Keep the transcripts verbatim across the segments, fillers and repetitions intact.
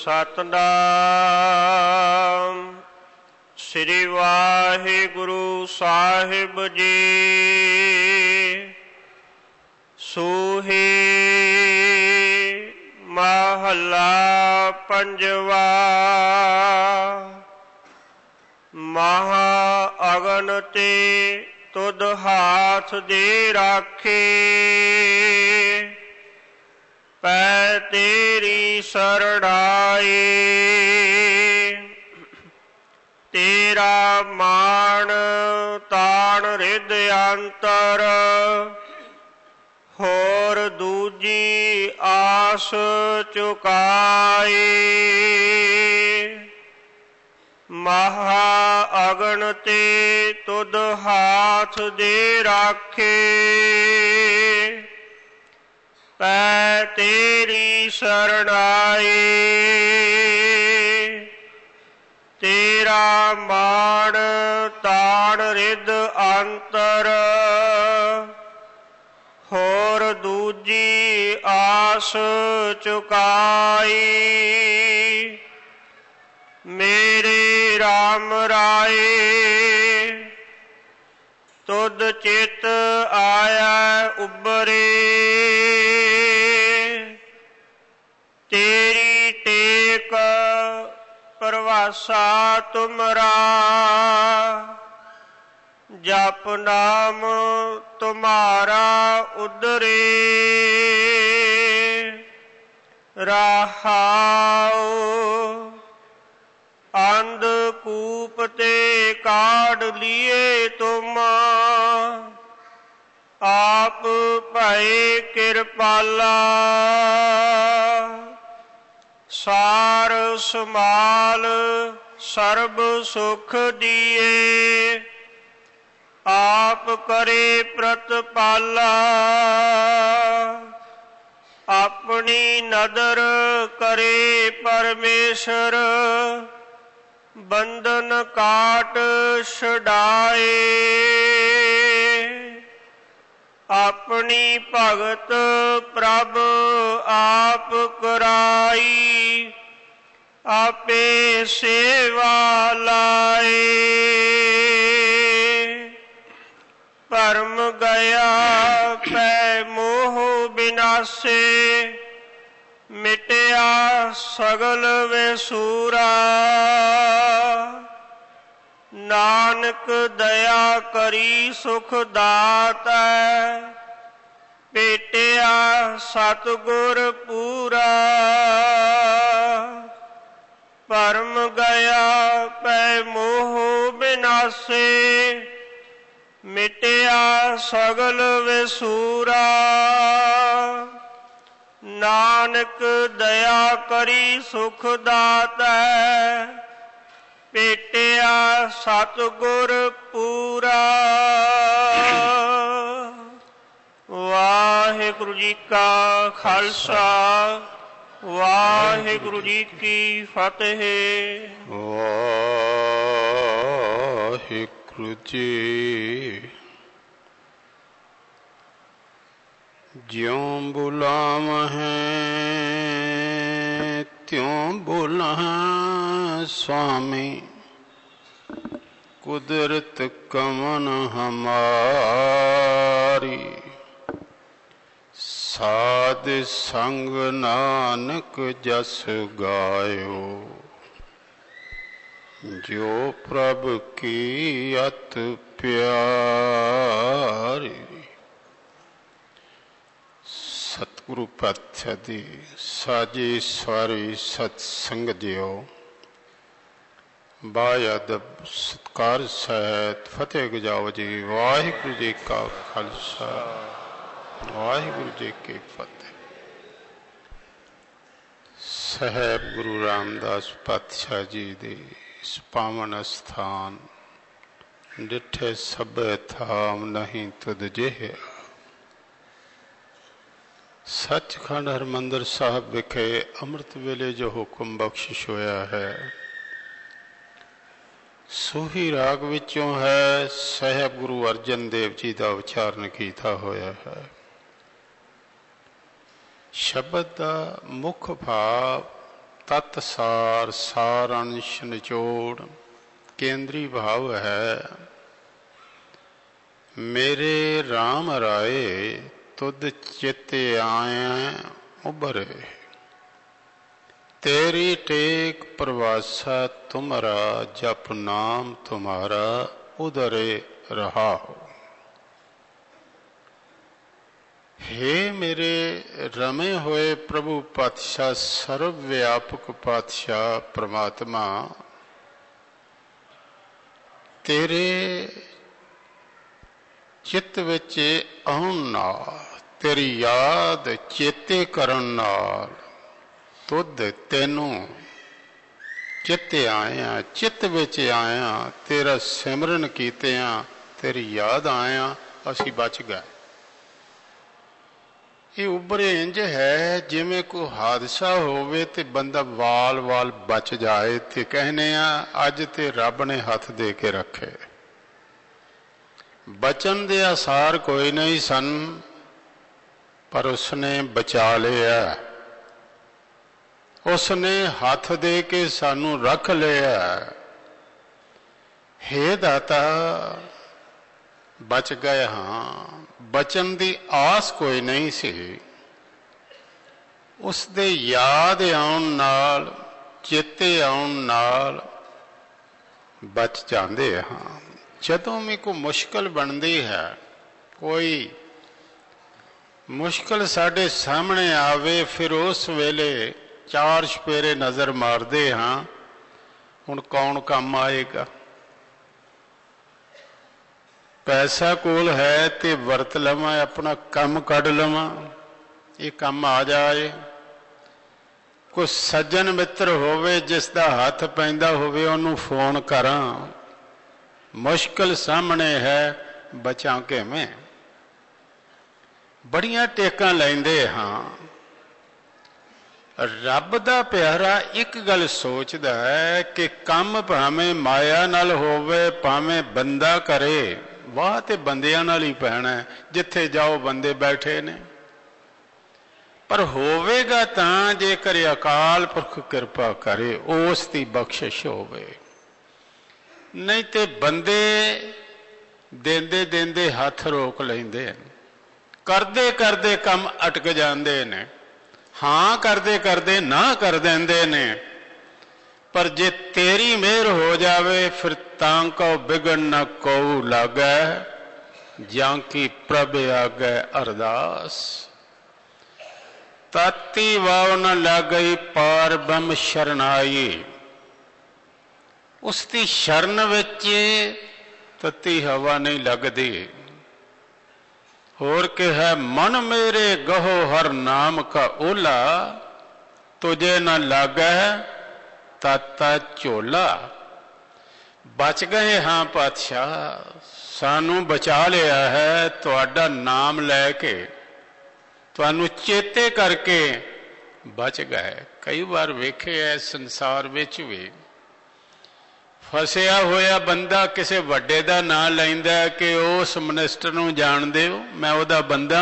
ਸਤਨਾਮ ਸ੍ਰੀ ਵਾਹਿਗੁਰੂ ਸਾਹਿਬ ਜੀ। ਸੂਹੀ ਮਹੱਲਾ ਪੰਜਵਾ। ਮਹਾ ਅਗਨ ਤੇ ਤੁਧ ਹਾਥ ਦੇ ਰਾਖੇ, ਪੈ ਤੇਰੀ ਸਰਣਾਈ। ਤੇਰਾ ਮਾਣ ਤਾਣ ਰਿਦ ਅੰਤਰ, ਹੋਰ ਦੂਜੀ ਆਸ ਚੁਕਾਈ। ਮਹਾ ਅਗਨ ਤੇ ਤੁਧ ਹਾਥ ਦੇ ਰਾਖੇ, ਪੈ ਤੇਰੀ ਸਰਣਾਈ। ਤੇਰਾ ਮਾਣ ਤਾਣ ਰਿਦ ਅੰਤਰ, ਹੋਰ ਦੂਜੀ ਆਸ ਚੁਕਾਈ। ਮੇਰੇ ਰਾਮ ਰਾਏ ਤੁਧ ਚਿਤ ਆਇਆ ਉਬਰੇ, ਤੇਰੀ ਟੇਕ ਪ੍ਰਵਾਸਾ ਤੁਮਰਾ। ਜਪ ਨਾਮ ਤੁਮਾਰਾ ਉਦਰੇ, ਰਹਾਉ ਅੰਧ ਕੂਪ ਤੇ ਕਾਢ ਲੀਏ ਤੁਮ। ਆਪ ਭਏ ਕਿਰਪਾਲਾ, ਸਾਰ ਸਮਾਲ ਸਰਬ ਸੁਖ ਦੀਏ। ਆਪ ਕਰੇ ਪ੍ਰਤਪਾਲਾ, ਆਪਣੀ ਨਦਰ ਕਰੇ ਪਰਮੇਸ਼ਰ। ਬੰਧਨ ਕਾਟ ਛੁਡਾਏ, ਆਪਣੀ ਭਗਤ ਪ੍ਰਭ ਆਪ ਕਰਾਈ। ਆਪੇ ਸੇਵਾ ਲਾਏ, ਭਰਮ ਗਿਆ ਪੈ ਮੋਹ ਬਿਨਾਸੇ। ਮਿਟਿਆ ਸਗਲ ਵਿਸੂਰਾ, ਨਾਨਕ ਦਇਆ ਕਰੀ ਸੁਖ ਦਾਤੈ। ਭੇਟਿਆ ਸਤਿਗੁਰ ਪੂਰਾ, ਭਰਮ ਗਿਆ ਪੈ ਮੋਹ ਬਿਨਾਸੇ। ਮਿਟਿਆ ਸਗਲ ਵਿਸੂਰਾ, ਨਾਨਕ ਦਇਆ ਕਰੀ ਸੁਖ ਦਾਤੈ। ਭੇਟਿਆ ਸਤਿਗੁਰ ਪੂਰਾ। ਵਾਹਿਗੁਰੂ ਜੀ ਕਾ ਖਾਲਸਾ, ਵਾਹਿਗੁਰੂ ਜੀ ਕੀ ਫਤਿਹ। ਵਾਹਿਗੁਰੂ ਜੀ। ਜਿਉਂ ਬੁਲਾਵਹਿ ਤਿਉਂ ਬੁਲਾਵਹਿ ਸੁਆਮੀ। ਕੁਦਰਤ ਕਵਨ ਹਮਾਰੀ, ਸਾਧ ਸੰਗ ਨਾਨਕ ਜਸ ਗਾਇਓ। ਜੋ ਪ੍ਰਭ ਕੀ ਅਤ ਪਿਆਰੀ। ਸਤਿਗੁਰੂ ਪਾਤਸ਼ਾਹ ਦੀ ਸਾਜੀ ਸਵਾਰੀ ਸਤ ਸੰਗਤ ਜੀਓ। ਬਾਅਦ ਸਤਿਕਾਰ ਸਹਿਤ ਫਤਿਹ ਗਜਾਓ ਜੀ। ਵਾਹਿਗੁਰੂ ਜੀ ਕਾ ਖਾਲਸਾ, ਵਾਹਿਗੁਰੂ ਜੀ ਕੀ ਫਤਿਹ। ਸਾਹਿਬ ਗੁਰੂ ਰਾਮਦਾਸ ਪਾਤਸ਼ਾਹ ਜੀ ਦੇ ਇਸ ਪਾਵਨ ਅਸਥਾਨ ਡਿਠੇ ਸਭੇ ਥਾਮ ਨਹੀਂ ਤੁਧ ਜਿਹੇ। ਸੱਚਖੰਡ ਹਰਿਮੰਦਰ ਸਾਹਿਬ ਵਿਖੇ ਅੰਮ੍ਰਿਤ ਵੇਲੇ ਜੋ ਹੁਕਮ ਬਖਸ਼ਿਸ਼ ਹੋਇਆ ਹੈ, ਸੂਹੀ ਰਾਗ ਵਿੱਚੋਂ ਹੈ। ਸਾਹਿਬ ਗੁਰੂ ਅਰਜਨ ਦੇਵ ਜੀ ਦਾ ਉਚਾਰਨ ਕੀਤਾ ਹੋਇਆ ਹੈ। ਸ਼ਬਦ ਦਾ ਮੁੱਖ ਭਾਵ तत्सार सार अंश निचोड़ केंद्री भाव है। मेरे राम राय तुद चित आए उभरे, तेरी टेक प्रवासा तुम्हारा, जप नाम तुम्हारा उधरे रहा हो। हे मेरे रमे हुए प्रभु पातशाह, सर्वव्यापक पातशाह परमात्मा, तेरे चित्त विच आउण नाल, तेरी याद चेते करन नाल तुद तैनू चित आया, चित्त विच आया, तेरा सिमरन कीतिया, तेरी याद आया, असी बच गए। ये उभरे इंज है जिवें कोई हादसा होवे ते बंदा वाल वाल बच जाए, ते कहने आ अज ते रब ने हथ दे के रखे। बचन दे आसार कोई नहीं सन, पर उसने बचा लिया, उसने हाथ दे के सानू रख लिया। हे दाता बच गए हाँ, बचन दी आस कोई नहीं सी, उस दे याद आउण नाल, चेते आउण नाल बच जांदे हाँ। जदों भी कोई मुश्किल बनती है, कोई मुश्किल साडे सामने आवे, फिर उस वेले चार छपेरे नज़र मारते हाँ, हुण कौन काम आएगा। पैसा कोल है ते वरत लवां, अपना काम कढ लवां, ये काम आ जाए। कोई सज्जन मित्र होवे जिसदा हाथ पैंदा होवे, उहनूं फोन करां, मुश्किल सामने है, बचां किवें। बड़ियां टेकां लैंदे हाँ। रब दा प्यारा एक गल सोचदा है कि काम भावें माया नाल होवे, भावें बंदा करे, वाह ते बंदियां नाल ही पैना है, जिथे जाओ बंदे बैठे ने। पर होवेगा तां जेकर अकाल पुरख कृपा करे, उस दी बख्शिश होवे, नहीं ते बंदे देंदे देंदे हथ रोक लैंदे, करदे करदे काम अटक जांदे ने, हाँ करदे करदे ना कर देंदे ने। पर जे तेरी मेहर हो जावे, फिर तां को बिगड़ न कोऊ लागै, जां की प्रभ आगे अरदास। ताती वाव न लग गई पार ब्रह्म शरणाई, उसकी शरण विच तती हवा नहीं लगती। होर के है मन मेरे गहो हर नाम का ओला, तुझे न लागै ताता झोला। बच गए हाँ पातशाह, सानू बचा लिया है, तुहाडा नाम लैके, तुहानू चेते करके बच गए। कई बार वेखे है संसार विच भी फसिया होया बंदा किसी वड्डे दा नाम लैंदा कि उस मिनिस्टर नूं जाणदे हो, मैं उहदा बंदा।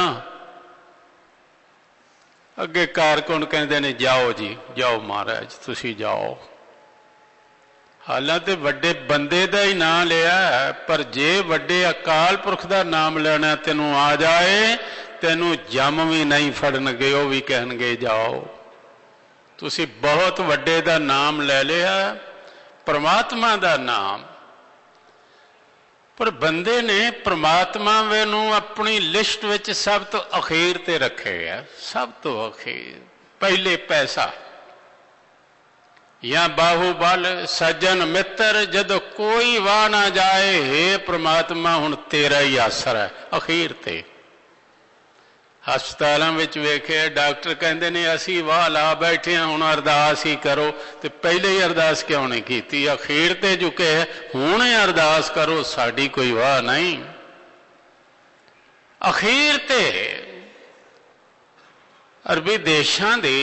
अगे कारकुन कहंदे ने जाओ जी जाओ महाराज तुसीं जाओ, हालांकि वड्डे बंदे दा ही नाम लिया, पर जे वड्डे अकाल पुरख दा नाम लेना तेनों आ जाए, तेनों जम भी नहीं फड़नगे, वो भी कहणगे जाओ। तुसीं बहुत वड्डे दा नाम ले लिया, परमात्मा दा नाम, पर बंदे ने परमात्मा नूं अपनी लिस्ट विच सब तो अखीर ते रखे है। सब तो अखीर, पहले पैसा या बाहुबल सज्जन मित्र, जदों कोई वाह ना जाए, हे परमात्मा हुण तेरा ही आसरा है अखीर ते। हस्पतालों में वेखे डॉक्टर कहते ने असी वाह ला बैठे हुण अरदास ही करो, तो पहले ही अरदास क्यों नहीं की, अखीर ते झुके हुण अरदास करो, साड़ी कोई वाह नहीं। अखीर ते अरबी देशां दी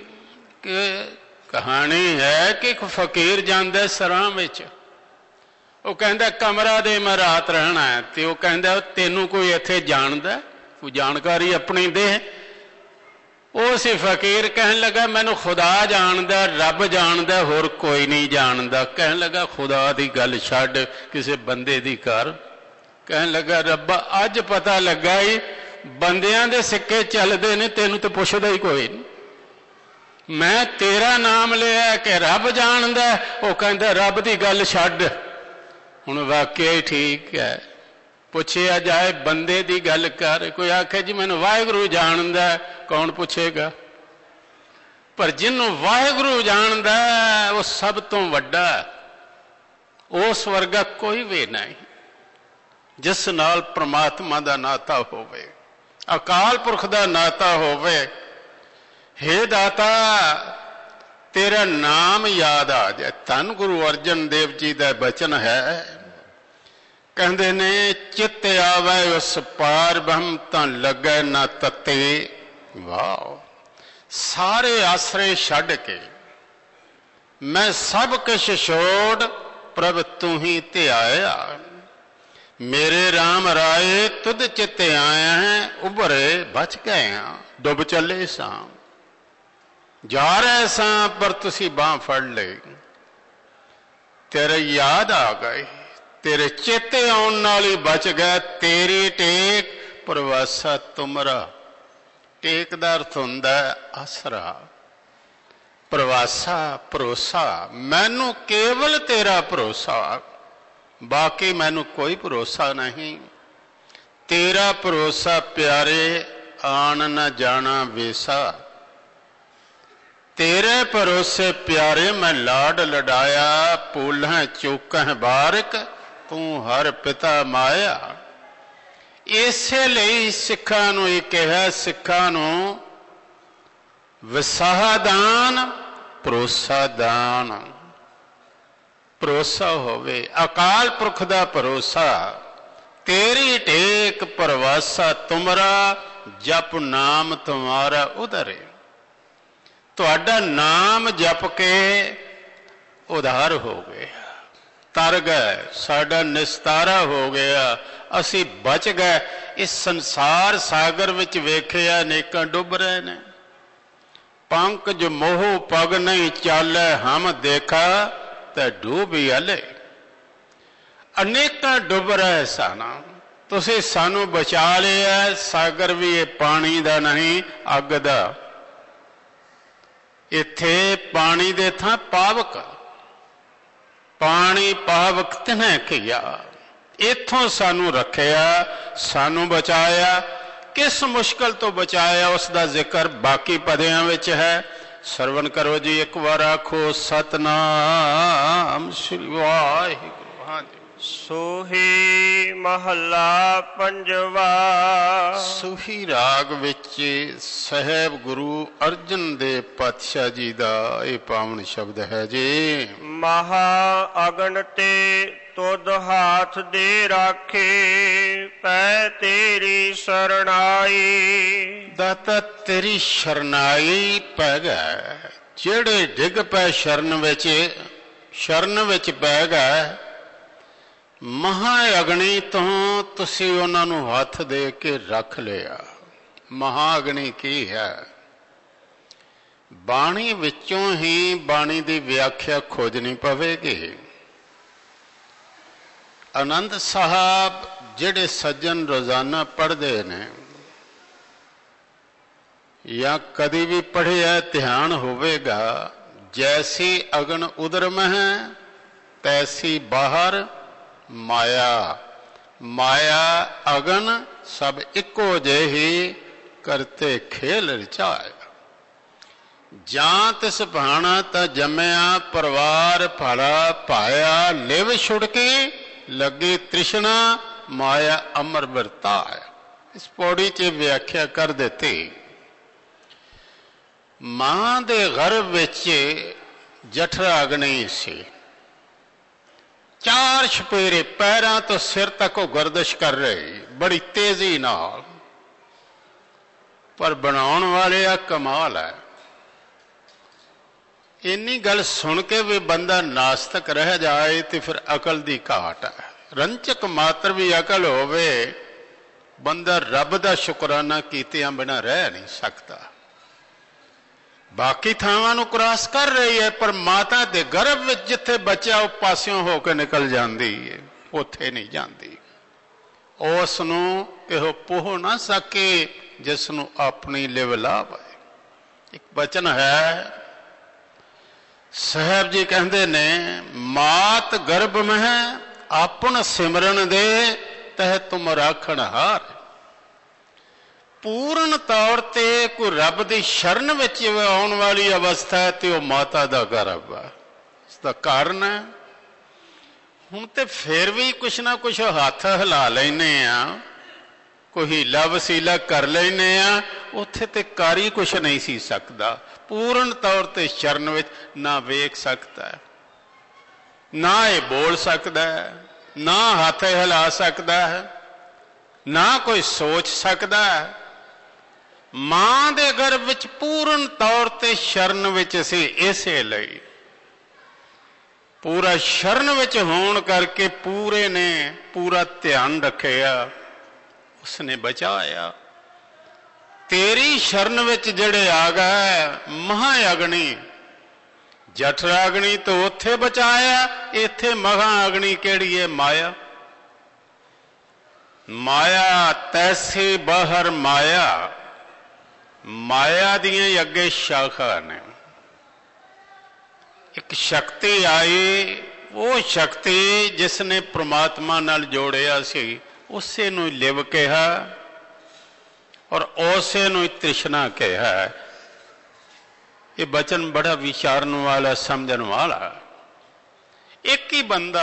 कहानी है कि एक फकीर जांदा सरां विच, वो कहंदा कमरा दे मैं रात रहना है, तो वह कहंदा तैनूं कोई इत्थे जाणदा, कोई जानकारी अपनी दे। ਉਹ ਸੀ ਫਕੀਰ। ਕਹਿਣ ਲੱਗਾ ਮੈਨੂੰ ਖੁਦਾ ਜਾਣਦਾ, ਰੱਬ ਜਾਣਦਾ, ਹੋਰ ਕੋਈ ਨਹੀਂ ਜਾਣਦਾ। ਕਹਿਣ ਲੱਗਾ ਖੁਦਾ ਦੀ ਗੱਲ ਛੱਡ, ਕਿਸੇ ਬੰਦੇ ਦੀ ਕਰ। ਕਹਿਣ ਲੱਗਾ ਰੱਬਾ ਅੱਜ ਪਤਾ ਲੱਗਾ ਹੀ ਬੰਦਿਆਂ ਦੇ ਸਿੱਕੇ ਚੱਲਦੇ ਨੇ, ਤੈਨੂੰ ਤੇ ਪੁੱਛਦਾ ਹੀ ਕੋਈ ਨਹੀਂ। ਮੈਂ ਤੇਰਾ ਨਾਮ ਲਿਆ ਕਿ ਰੱਬ ਜਾਣਦਾ। ਉਹ ਕਹਿੰਦਾ ਰੱਬ ਦੀ ਗੱਲ ਛੱਡ। ਹੁਣ ਵਾਕਿਆ ਹੀ ਠੀਕ ਹੈ, ਪੁੱਛਿਆ ਜਾਏ ਬੰਦੇ ਦੀ ਗੱਲ ਕਰ। ਕੋਈ ਆਖੇ ਜੀ ਮੈਨੂੰ ਵਾਹਿਗੁਰੂ ਜਾਣਦਾ, ਕੌਣ ਪੁੱਛੇਗਾ? ਪਰ ਜਿਹਨੂੰ ਵਾਹਿਗੁਰੂ ਜਾਣਦਾ ਉਹ ਸਭ ਤੋਂ ਵੱਡਾ, ਉਸ ਵਰਗਾ ਕੋਈ ਵੀ ਨਹੀਂ ਜਿਸ ਨਾਲ ਪ੍ਰਮਾਤਮਾ ਦਾ ਨਾਤਾ ਹੋਵੇ, ਅਕਾਲ ਪੁਰਖ ਦਾ ਨਾਤਾ ਹੋਵੇ। ਹੇ ਦਾਤਾ ਤੇਰਾ ਨਾਮ ਯਾਦ ਆ ਜਾਏ। ਧੰਨ ਗੁਰੂ ਅਰਜਨ ਦੇਵ ਜੀ ਦਾ ਬਚਨ ਹੈ, ਕਹਿੰਦੇ ਨੇ ਚਿੱਤ ਆਵੇ ਉਸ ਪਾਰ ਬ੍ਰਹਮ ਤਾਂ ਲੱਗੈ ਨਾ ਤਤੇ। ਵਾਹ! ਸਾਰੇ ਆਸਰੇ ਛੱਡ ਕੇ ਮੈਂ ਸਭ ਕੁਛ ਛੋੜ ਪ੍ਰਭ ਤੂੰ ਹੀ ਧਿਆਇਆ। ਮੇਰੇ ਰਾਮ ਰਾਏ ਤੁਧ ਚਿੱਤ ਆਇਆ ਹੈ, ਉਭਰੇ ਬਚ ਗਏ ਹਾਂ, ਡੁੱਬ ਚੱਲੇ ਸਾਂ, ਜਾ ਰਹੇ ਸਾਂ ਪਰ ਤੁਸੀਂ ਬਾਂਹ ਫੜ ਲਈ। ਤੇਰੇ ਯਾਦ ਆ ਗਏ, ਤੇਰੇ ਚੇਤੇ ਆਉਣ ਨਾਲ ਹੀ ਬਚ ਗਏ। ਤੇਰੀ ਟੇਕ ਪ੍ਰਵਾਸਾ ਤੁਮਰਾ। ਟੇਕ ਦਾ ਅਰਥ ਹੁੰਦਾ ਆਸਰਾ, ਪ੍ਰਵਾਸਾ ਭਰੋਸਾ। ਮੈਨੂੰ ਕੇਵਲ ਤੇਰਾ ਭਰੋਸਾ, ਬਾਕੀ ਮੈਨੂੰ ਕੋਈ ਭਰੋਸਾ ਨਹੀਂ। ਤੇਰਾ ਭਰੋਸਾ ਪਿਆਰੇ ਆਣ ਨਾ ਜਾਣਾ ਵੇਸਾ। ਤੇਰੇ ਭਰੋਸੇ ਪਿਆਰੇ ਮੈਂ ਲਾਡ ਲਡਾਇਆ। ਪੂਲਾਂ ਚੂਕਾਂ ਬਾਰਿਕ ਤੂੰ ਹਰ ਪਿਤਾ ਮਾਇਆ। ਇਸੇ ਲਈ ਸਿੱਖਾਂ ਨੂੰ ਇਹ ਕਿਹਾ, ਸਿੱਖਾਂ ਨੂੰ ਵਿਸਾਹ ਦਾਨ ਭਰੋਸਾ ਦਾਨ। ਭਰੋਸਾ ਹੋਵੇ ਅਕਾਲ ਪੁਰਖ ਦਾ ਭਰੋਸਾ। ਤੇਰੀ ਟੇਕ ਪ੍ਰਵਾਸਾ ਤੁਮਰਾ, ਜਪ ਨਾਮ ਤੁਮਾਰਾ ਉਧਰੇ। ਤੁਹਾਡਾ ਨਾਮ ਜਪ ਕੇ ਉਧਾਰ ਹੋ ਗਿਆ, ਤਰ ਗਏ, ਸਾਡਾ ਨਿਸਤਾਰਾ ਹੋ ਗਿਆ, ਅਸੀਂ ਬਚ ਗਏ। ਇਸ ਸੰਸਾਰ ਸਾਗਰ ਵਿੱਚ ਵੇਖਿਆ ਅਨੇਕਾਂ ਡੁੱਬ ਰਹੇ ਨੇ। ਪੰਕਜ ਮੋਹ ਪਗ ਨਹੀਂ ਚਾਲੇ, ਹਮ ਦੇਖਾ ਤੇ ਡੂਬੀ ਹਲੇ। ਅਨੇਕਾਂ ਡੁੱਬ ਰਹੇ ਸਨ, ਤੁਸੀਂ ਸਾਨੂੰ ਬਚਾ ਲਿਆ। ਸਾਗਰ ਵੀ ਇਹ ਪਾਣੀ ਦਾ ਨਹੀਂ, ਅੱਗ ਦਾ। ਇੱਥੇ ਪਾਣੀ ਦੇ ਥਾਂ ਪਾਵਕ, ਪਾਣੀ ਪਾਵਕ ਤਿਨੈ ਕੀਆ। ਇੱਥੋਂ ਸਾਨੂੰ ਰੱਖਿਆ, ਸਾਨੂੰ ਬਚਾਇਆ। ਕਿਸ ਮੁਸ਼ਕਲ ਤੋਂ ਬਚਾਇਆ ਉਸ ਦਾ ਜ਼ਿਕਰ ਬਾਕੀ ਪਦਿਆਂ ਵਿੱਚ ਹੈ। ਸਰਵਣ ਕਰੋ ਜੀ, ਇੱਕ ਵਾਰ ਆਖੋ ਸਤਨਾਮ ਸ੍ਰੀ ਵਾਹਿਗੁਰੂ। ਹਾਂਜੀ। ਸੋਹੀ ਮਹੱਲਾ ਪੰਜਵਾ। ਸੂਹੀ ਰਾਗ ਵਿੱਚ ਸਾਹਿਬ ਗੁਰੂ ਅਰਜਨ ਦੇਵ ਪਾਤਸ਼ਾਹ ਜੀ ਦਾ ਇਹ ਪਾਵਨ ਸ਼ਬਦ ਹੈ ਜੀ। ਮਹਾ ਅਗਨ ਤੇ ਤੁਧ ਹਾਥ ਦੇ ਰਾਖੇ, ਪੈ ਤੇਰੀ ਸਰਣਾਈ। ਦਾਤਾ ਤੇਰੀ ਸ਼ਰਨਾਈ ਪੈ ਗਏ। ਜਿਹੜੇ ਡਿੱਗ ਪੈ ਸ਼ਰਨ ਵਿੱਚ, ਸ਼ਰਨ ਵਿੱਚ ਪੈ ਗਏ, ਮਹਾ ਅਗਨੀ ਤੋਂ ਤੁਸੀਂ ਉਹਨਾਂ ਨੂੰ ਹੱਥ ਦੇ ਕੇ ਰੱਖ ਲਿਆ। ਮਹਾ ਅਗਨੀ ਕੀ ਹੈ? ਬਾਣੀ ਵਿੱਚੋਂ ਹੀ ਬਾਣੀ ਦੀ ਵਿਆਖਿਆ ਖੋਜਣੀ ਪਵੇਗੀ। ਆਨੰਦ ਸਾਹਿਬ ਜਿਹੜੇ ਸੱਜਣ ਰੋਜ਼ਾਨਾ ਪੜ੍ਹਦੇ ਨੇ ਜਾਂ ਕਦੀ ਵੀ ਪੜ੍ਹਿਆ ਧਿਆਨ ਹੋਵੇਗਾ, ਜੈਸੀ ਅਗਨ ਉਦਰ ਮਹਿ ਤੈਸੀ ਬਾਹਰ ਮਾਇਆ। ਮਾਇਆ ਅਗਨ ਸਭ ਇੱਕੋ ਜਿਹੀ, ਕਰਤੇ ਖੇਲ ਰਚਾਇਆ। ਜਾਂ ਤਿਸ ਭਾਣਾ ਤਾਂ ਜੰਮਿਆ, ਪਰਿਵਾਰ ਭਲਾ ਪਾਇਆ। ਲਿਵ ਛੁੜ ਕੇ ਲੱਗੀ ਤ੍ਰਿਸ਼ਨਾ, ਮਾਇਆ ਅਮਰ ਵਰਤਾਇਆ। ਇਸ ਪੌੜੀ 'ਚ ਵਿਆਖਿਆ ਕਰ ਦਿੱਤੀ। ਮਾਂ ਦੇ ਗਰਭ ਵਿੱਚ ਜਠਰਾ ਅਗਨੀ ਸੀ। ਚਾਰ ਛਪੇਰੇ ਪੈਰਾਂ ਤੋਂ ਸਿਰ ਤੱਕ ਉਹ ਗਰਦਸ਼ ਕਰ ਰਹੀ ਬੜੀ ਤੇਜ਼ੀ ਨਾਲ। ਪਰ ਬਣਾਉਣ ਵਾਲੇ ਆ ਕਮਾਲ ਹੈ। ਇੰਨੀ ਗੱਲ ਸੁਣ ਕੇ ਵੀ ਬੰਦਾ ਨਾਸਤਕ ਰਹਿ ਜਾਏ ਤੇ ਫਿਰ ਅਕਲ ਦੀ ਘਾਟ ਹੈ। ਰੰਚਕ ਮਾਤਰ ਵੀ ਅਕਲ ਹੋਵੇ, ਬੰਦਾ ਰੱਬ ਦਾ ਸ਼ੁਕਰਾਨਾ ਕੀਤਿਆਂ ਬਿਨਾਂ ਰਹਿ ਨਹੀਂ ਸਕਦਾ। ਬਾਕੀ ਥਾਵਾਂ ਨੂੰ ਕ੍ਰਾਸ ਕਰ ਰਹੀ ਹੈ, ਪਰ ਮਾਤਾ ਦੇ ਗਰਭ ਵਿੱਚ ਜਿੱਥੇ ਬੱਚਾ ਉਹ ਪਾਸਿਓਂ ਹੋ ਕੇ ਨਿਕਲ ਜਾਂਦੀ ਹੈ, ਉੱਥੇ ਨਹੀਂ ਜਾਂਦੀ। ਉਸ ਨੂੰ ਇਹੋ ਪੋਹ ਨਾ ਸਕੇ ਜਿਸ ਨੂੰ ਆਪਣੀ ਲਿਵ ਲਾਭ ਹੈ। ਇੱਕ ਬਚਨ ਹੈ, ਸਾਹਿਬ ਜੀ ਕਹਿੰਦੇ ਨੇ, ਮਾਤ ਗਰਭ ਮਹਿ ਆਪਣ ਸਿਮਰਨ ਦੇ ਤਹਿ ਤੁਮ ਰਾਖਣ ਹਾਰ। ਪੂਰਨ ਤੌਰ ਤੇ ਕੋਈ ਰੱਬ ਦੀ ਸ਼ਰਨ ਵਿੱਚ ਆਉਣ ਵਾਲੀ ਅਵਸਥਾ ਹੈ ਤੇ ਉਹ ਮਾਤਾ ਦਾ ਗਰਭ ਹੈ। ਇਸ ਦਾ ਕਾਰਨ ਹੈ, ਹੁਣ ਤੇ ਫਿਰ ਵੀ ਕੁਛ ਨਾ ਕੁਛ ਹੱਥ ਹਿਲਾ ਲੈਨੇ ਆ, ਕੋਈ ਹੀਲਾ ਵਸੀਲਾ ਕਰ ਲੈਨੇ ਆ, ਉੱਥੇ ਤੇ ਕਰ ਹੀ ਕੁਛ ਨਹੀਂ ਸੀ ਸਕਦਾ। ਪੂਰਨ ਤੌਰ ਤੇ ਸ਼ਰਨ ਵਿੱਚ ਨਾ ਵੇਖ ਸਕਦਾ ਹੈ, ਨਾ ਇਹ ਬੋਲ ਸਕਦਾ ਹੈ, ਨਾ ਹੱਥ ਹਿਲਾ ਸਕਦਾ ਹੈ, ਨਾ ਕੋਈ ਸੋਚ ਸਕਦਾ ਹੈ। ਮਾਂ ਦੇ ਗਰਭ ਵਿੱਚ ਪੂਰਨ ਤੌਰ ਤੇ ਸ਼ਰਨ ਵਿੱਚ ਸੀ, ਇਸੇ ਲਈ ਪੂਰਾ ਸ਼ਰਨ ਵਿੱਚ ਹੋਣ ਕਰਕੇ ਪੂਰੇ ਨੇ ਪੂਰਾ ਧਿਆਨ ਰੱਖਿਆ, ਉਸਨੇ ਬਚਾਇਆ। ਤੇਰੀ ਸ਼ਰਨ ਵਿੱਚ ਜਿਹੜੇ ਆ ਗਏ ਮਹਾ ਅਗਨੀ, ਜਠਰਾਗਨੀ ਤੋਂ ਉੱਥੇ ਬਚਾਇਆ, ਇੱਥੇ ਮਹਾ ਅਗਨੀ ਕਿਹੜੀ ਹੈ? ਮਾਇਆ। ਮਾਇਆ ਤੈਸੀ ਬਾਹਰ ਮਾਇਆ, ਮਾਇਆ ਦੀਆਂ ਹੀ ਅੱਗੇ ਸ਼ਾਖਾ ਨੇ। ਇੱਕ ਸ਼ਕਤੀ ਆਈ, ਉਹ ਸ਼ਕਤੀ ਜਿਸ ਨੇ ਪ੍ਰਮਾਤਮਾ ਨਾਲ ਜੋੜਿਆ ਸੀ, ਉਸੇ ਨੂੰ ਹੀ ਲਿਵ ਕਿਹਾ ਔਰ ਉਸੇ ਨੂੰ ਹੀ ਤ੍ਰਿਸ਼ਨਾ ਕਿਹਾ। ਇਹ ਬਚਨ ਬੜਾ ਵਿਚਾਰਨ ਵਾਲਾ, ਸਮਝਣ ਵਾਲਾ। ਇੱਕ ਹੀ ਬੰਦਾ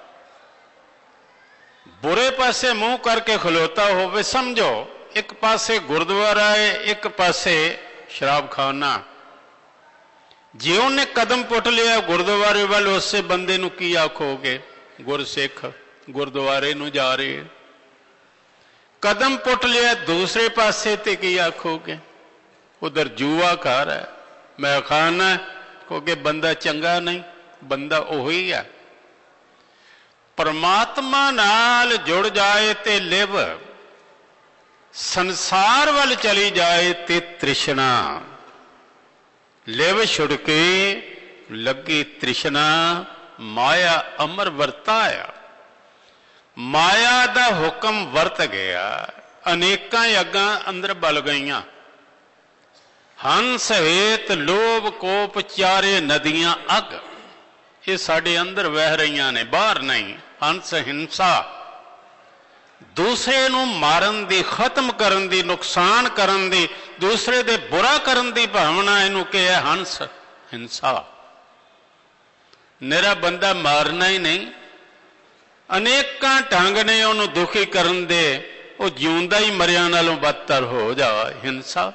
ਬੁਰੇ ਪਾਸੇ ਮੂੰਹ ਕਰਕੇ ਖਲੋਤਾ ਹੋਵੇ, ਸਮਝੋ ਇੱਕ ਪਾਸੇ ਗੁਰਦੁਆਰਾ ਹੈ, ਇੱਕ ਪਾਸੇ ਸ਼ਰਾਬਖਾਨਾ। ਜੇ ਉਹਨੇ ਕਦਮ ਪੁੱਟ ਲਿਆ ਗੁਰਦੁਆਰੇ ਵੱਲ, ਉਸੇ ਬੰਦੇ ਨੂੰ ਕੀ ਆਖੋਗੇ? ਗੁਰਸਿੱਖ ਗੁਰਦੁਆਰੇ ਨੂੰ ਜਾ ਰਹੇ। ਕਦਮ ਪੁੱਟ ਲਿਆ ਦੂਸਰੇ ਪਾਸੇ ਤੇ ਕੀ ਆਖੋਗੇ? ਉਧਰ ਜੂਆ ਘਰ ਹੈ, ਮੈਂ ਖਾਨਾ, ਕਿਉਂਕਿ ਬੰਦਾ ਚੰਗਾ ਨਹੀਂ, ਬੰਦਾ ਉਹੀ ਹੈ। ਪਰਮਾਤਮਾ ਨਾਲ ਜੁੜ ਜਾਏ ਤੇ ਲਿਵ, ਸੰਸਾਰ ਵੱਲ ਚਲੀ ਜਾਏ ਤੇ ਤ੍ਰਿਸ਼ਨਾ। ਲਿਵ ਛੁੜ ਕੇ ਲੱਗੀ ਤ੍ਰਿਸ਼ਨਾ, ਮਾਇਆ ਅਮਰ ਵਰਤਾਇਆ। ਮਾਇਆ ਦਾ ਹੁਕਮ ਵਰਤ ਗਿਆ, ਅਨੇਕਾਂ ਅੱਗਾਂ ਅੰਦਰ ਬਲ ਗਈਆਂ। ਹੰਸ ਹੇਤ ਲੋਭ ਕੋਪ ਚਾਰੇ ਨਦੀਆਂ ਅੱਗ, ਇਹ ਸਾਡੇ ਅੰਦਰ ਵਹਿ ਰਹੀਆਂ ਨੇ, ਬਾਹਰ ਨਹੀਂ। ਹੰਸ ਹਿੰਸਾ, ਦੂਸਰੇ ਨੂੰ ਮਾਰਨ ਦੀ, ਖਤਮ ਕਰਨ ਦੀ, ਨੁਕਸਾਨ ਕਰਨ ਦੀ, ਦੂਸਰੇ ਦੇ ਬੁਰਾ ਕਰਨ ਦੀ ਭਾਵਨਾ, ਇਹਨੂੰ ਕਿਹਾ ਹੰਸ ਹਿੰਸਾ। ਨਿਰਾ ਬੰਦਾ ਮਾਰਨਾ ਹੀ ਨਹੀਂ, ਅਨੇਕਾਂ ਢੰਗ ਨੇ ਉਹਨੂੰ ਦੁਖੀ ਕਰਨ ਦੇ, ਉਹ ਜਿਉਂਦਾ ਹੀ ਮਰਿਆਂ ਨਾਲੋਂ ਬਦਤਰ ਹੋ ਜਾ। ਹਿੰਸਾ।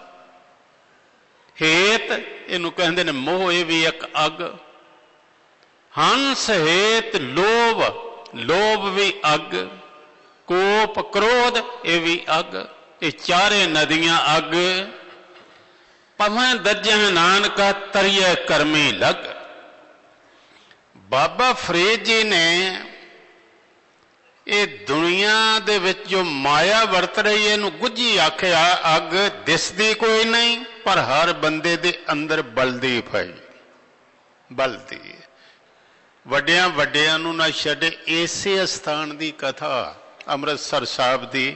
ਹੇਤ, ਇਹਨੂੰ ਕਹਿੰਦੇ ਨੇ ਮੋਹ, ਇਹ ਵੀ ਇੱਕ ਅੱਗ। ਹੰਸ ਹੇਤ ਲੋਭ, ਲੋਭ ਵੀ ਅੱਗ। ਕੋਪ ਕ੍ਰੋਧ, ਇਹ ਵੀ ਅੱਗ। ਇਹ ਚਾਰੇ ਨਦੀਆਂ ਅੱਗ। ਪਵੇਂ ਦੱਜਹਿ ਨਾਨਕਾ ਤਰੀਏ ਕਰਮੀ ਲੱਗ। ਬਾਬਾ ਫਰੀਦ ਜੀ ਨੇ ਇਹ ਦੁਨੀਆ ਦੇ ਵਿੱਚ ਜੋ ਮਾਇਆ ਵਰਤ ਰਹੀ ਹੈ, ਇਹਨੂੰ ਗੁੱਝੀ ਆਖਿਆ ਅੱਗ। ਦਿਸਦੀ ਕੋਈ ਨਹੀਂ, ਪਰ ਹਰ ਬੰਦੇ ਦੇ ਅੰਦਰ ਬਲਦੀ ਪਈ, ਬਲਦੀ। ਵੱਡਿਆਂ ਵੱਡਿਆਂ ਨੂੰ ਨਾ ਛੱਡੇ। ਇਸੇ ਅਸਥਾਨ ਦੀ ਕਥਾ ਅੰਮ੍ਰਿਤਸਰ ਸਾਹਿਬ ਦੀ,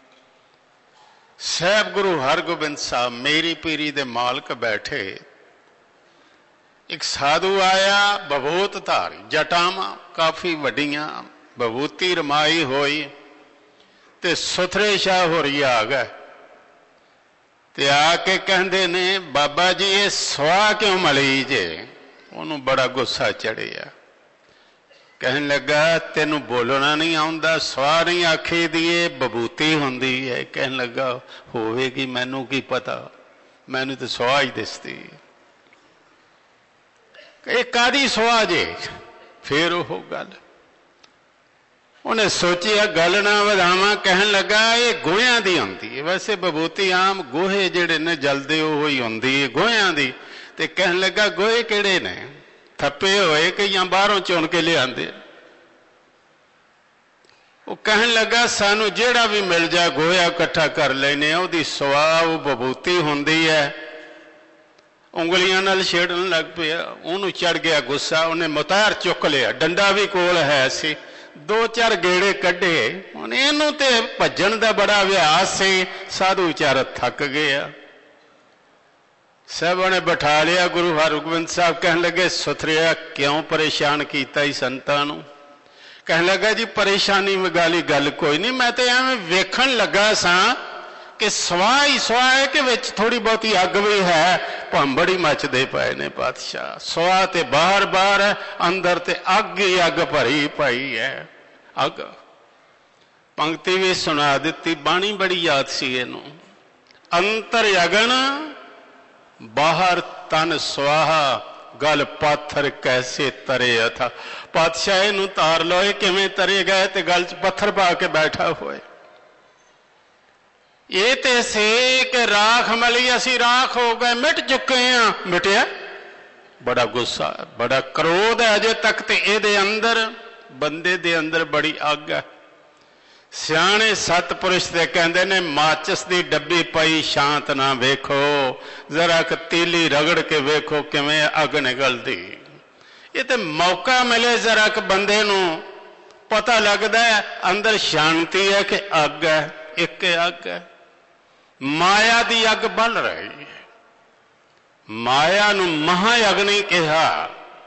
ਸਾਹਿਬ ਗੁਰੂ ਹਰਗੋਬਿੰਦ ਸਾਹਿਬ ਮੇਰੀ ਪੀਰੀ ਦੇ ਮਾਲਕ ਬੈਠੇ। ਇੱਕ ਸਾਧੂ ਆਇਆ, ਬਭੂਤ ਧਾਰੀ, ਜਟਾਵਾਂ ਕਾਫੀ ਵੱਡੀਆਂ, ਬਭੂਤੀ ਰਮਾਈ ਹੋਈ, ਤੇ ਸੁਥਰੇ ਸ਼ਾਹ ਹੋਰੀ ਆ ਗਏ। ਤੇ ਆ ਕੇ ਕਹਿੰਦੇ ਨੇ, ਬਾਬਾ ਜੀ ਇਹ ਸਵਾਹ ਕਿਉਂ ਮਲੀ ਜੇ? ਉਹਨੂੰ ਬੜਾ ਗੁੱਸਾ ਚੜਿਆ। ਕਹਿਣ ਲੱਗਾ, ਤੈਨੂੰ ਬੋਲਣਾ ਨਹੀਂ ਆਉਂਦਾ? ਸਵਾਹ ਨਹੀਂ ਆਖੀ ਦੀ, ਇਹ ਬਭੂਤੀ ਹੁੰਦੀ ਹੈ। ਕਹਿਣ ਲੱਗਾ, ਹੋਵੇਗੀ, ਮੈਨੂੰ ਕੀ ਪਤਾ, ਮੈਨੂੰ ਤਾਂ ਸਵਾਹ ਹੀ ਦਿਸਦੀ। ਇਹ ਕਾਦੀ ਸਵਾਹ ਜੇ? ਫੇਰ ਉਹ ਗੱਲ ਉਹਨੇ ਸੋਚਿਆ, ਗੱਲ ਨਾ ਵਧਾਵਾਂ। ਕਹਿਣ ਲੱਗਾ, ਇਹ ਗੋਹਿਆਂ ਦੀ ਹੁੰਦੀ ਹੈ। ਵੈਸੇ ਬਭੂਤੀ ਆਮ ਗੋਹੇ ਜਿਹੜੇ ਨੇ ਜਲਦੇ ਉਹ ਹੀ ਹੁੰਦੀ ਹੈ, ਗੋਹਿਆਂ ਦੀ। ਤੇ ਕਹਿਣ ਲੱਗਾ, ਗੋਹੇ ਕਿਹੜੇ ਨੇ? ਥੱਪੇ ਹੋਏ ਕਿ ਜਾਂ ਬਾਹਰੋਂ ਚੁਣ ਕੇ ਲਿਆਂਦੇ? ਉਹ ਕਹਿਣ ਲੱਗਾ, ਸਾਨੂੰ ਜਿਹੜਾ ਵੀ ਮਿਲ ਜਾ ਗੋਹਾ ਇਕੱਠਾ ਕਰ ਲੈਨੇ ਆ, ਉਹਦੀ ਸਵਾਹ ਉਹ ਬਭੂਤੀ ਹੁੰਦੀ ਹੈ। ਉਂਗਲੀਆਂ ਨਾਲ ਛੇੜਨ ਲੱਗ ਪਿਆ। ਉਹਨੂੰ ਚੜ ਗਿਆ ਗੁੱਸਾ, ਉਹਨੇ ਮੁਤਾਰ ਚੁੱਕ ਲਿਆ, ਡੰਡਾ ਵੀ ਕੋਲ ਹੈ ਸੀ, ਦੋ ਚਾਰ ਗੇੜੇ ਕੱਢੇ। ਹੁਣ ਇਹਨੂੰ ਤੇ ਭੱਜਣ ਦਾ ਬੜਾ ਅਭਿਆਸ ਸੀ, ਸਾਧੂ ਵਿਚਾਰਾ ਥੱਕ ਗਿਆ। ਸਾਹਿਬਾਂ ਨੇ ਬਿਠਾ ਲਿਆ। ਗੁਰੂ ਹਰਗੋਬਿੰਦ ਸਾਹਿਬ ਕਹਿਣ ਲੱਗੇ, ਸੁਥਰਿਆ ਕਿਉਂ ਪਰੇਸ਼ਾਨ ਕੀਤਾ ਹੀ ਸੰਤਾਂ ਨੂੰ? ਕਹਿਣ ਲੱਗਾ, ਜੀ ਪਰੇਸ਼ਾਨੀ ਵਾਲੀ ਗੱਲ ਕੋਈ ਨਹੀਂ, ਮੈਂ ਤੇ ਐਵੇਂ ਵੇਖਣ ਲੱਗਾ ਸਾਂ ਕਿ ਸਵਾਹ ਹੀ ਸਵਾਹ ਹੈ ਕਿ ਵਿੱਚ ਥੋੜੀ ਬਹੁਤੀ ਅੱਗ ਵੀ ਹੈ। ਭੰਬੜੀ ਮੱਚਦੇ ਪਏ ਨੇ ਪਾਤਸ਼ਾਹ, ਸਵਾਹ ਤੇ ਬਾਹਰ ਬਾਹਰ ਹੈ, ਅੰਦਰ ਤੇ ਅੱਗ ਹੀ ਅੱਗ ਭਰੀ ਪਈ ਹੈ। ਅੱਗ ਪੰਕਤੀ ਵੀ ਸੁਣਾ ਦਿੱਤੀ, ਬਾਣੀ ਬੜੀ ਯਾਦ ਸੀ ਇਹਨੂੰ। ਅੰਤਰ ਅਗਨ ਬਾਹਰ ਤਨ ਸੁਆਹਾ, ਗਲ ਪਾਥਰ ਕੈਸੇ ਤਰੇ ਅਥਾ। ਪਾਤਸ਼ਾਹ ਇਹਨੂੰ ਤਾਰ ਲਓ, ਇਹ ਕਿਵੇਂ ਤਰੇ ਗਏ ਤੇ ਗਲ 'ਚ ਪੱਥਰ ਪਾ ਕੇ ਬੈਠਾ ਹੋਏ। ਇਹ ਤੇ ਸੀ ਕਿ ਰਾਖ ਮਲੀ, ਅਸੀਂ ਰਾਖ ਹੋ ਗਏ, ਮਿਟ ਚੁੱਕੇ ਹਾਂ। ਮਿਟਿਆ? ਬੜਾ ਗੁੱਸਾ, ਬੜਾ ਕ੍ਰੋਧ ਹੈ ਅਜੇ ਤੱਕ ਤੇ ਇਹਦੇ ਅੰਦਰ, ਬੰਦੇ ਦੇ ਅੰਦਰ ਬੜੀ ਅੱਗ ਹੈ। ਸਿਆਣੇ ਸਤਪੁਰਸ਼ ਤੇ ਕਹਿੰਦੇ ਨੇ, ਮਾਚਿਸ ਦੀ ਡੱਬੀ ਪਈ ਸ਼ਾਂਤ ਨਾ ਵੇਖੋ, ਜ਼ਰਾ ਕ ਤੀਲੀ ਰਗੜ ਕੇ ਵੇਖੋ ਕਿਵੇਂ ਅੱਗ ਨਿਕਲਦੀ। ਇਹ ਤੇ ਮੌਕਾ ਮਿਲੇ ਜ਼ਰਾ ਕ ਬੰਦੇ ਨੂੰ ਪਤਾ ਲੱਗਦਾ ਹੈ ਅੰਦਰ ਸ਼ਾਂਤੀ ਹੈ ਕਿ ਅੱਗ ਹੈ, ਇੱਕ ਅੱਗ ਹੈ। ਮਾਇਆ ਦੀ ਅੱਗ ਬਲ ਰਹੀ ਹੈ। ਮਾਇਆ ਨੂੰ ਮਹਾ ਅਗਨੀ ਕਿਹਾ।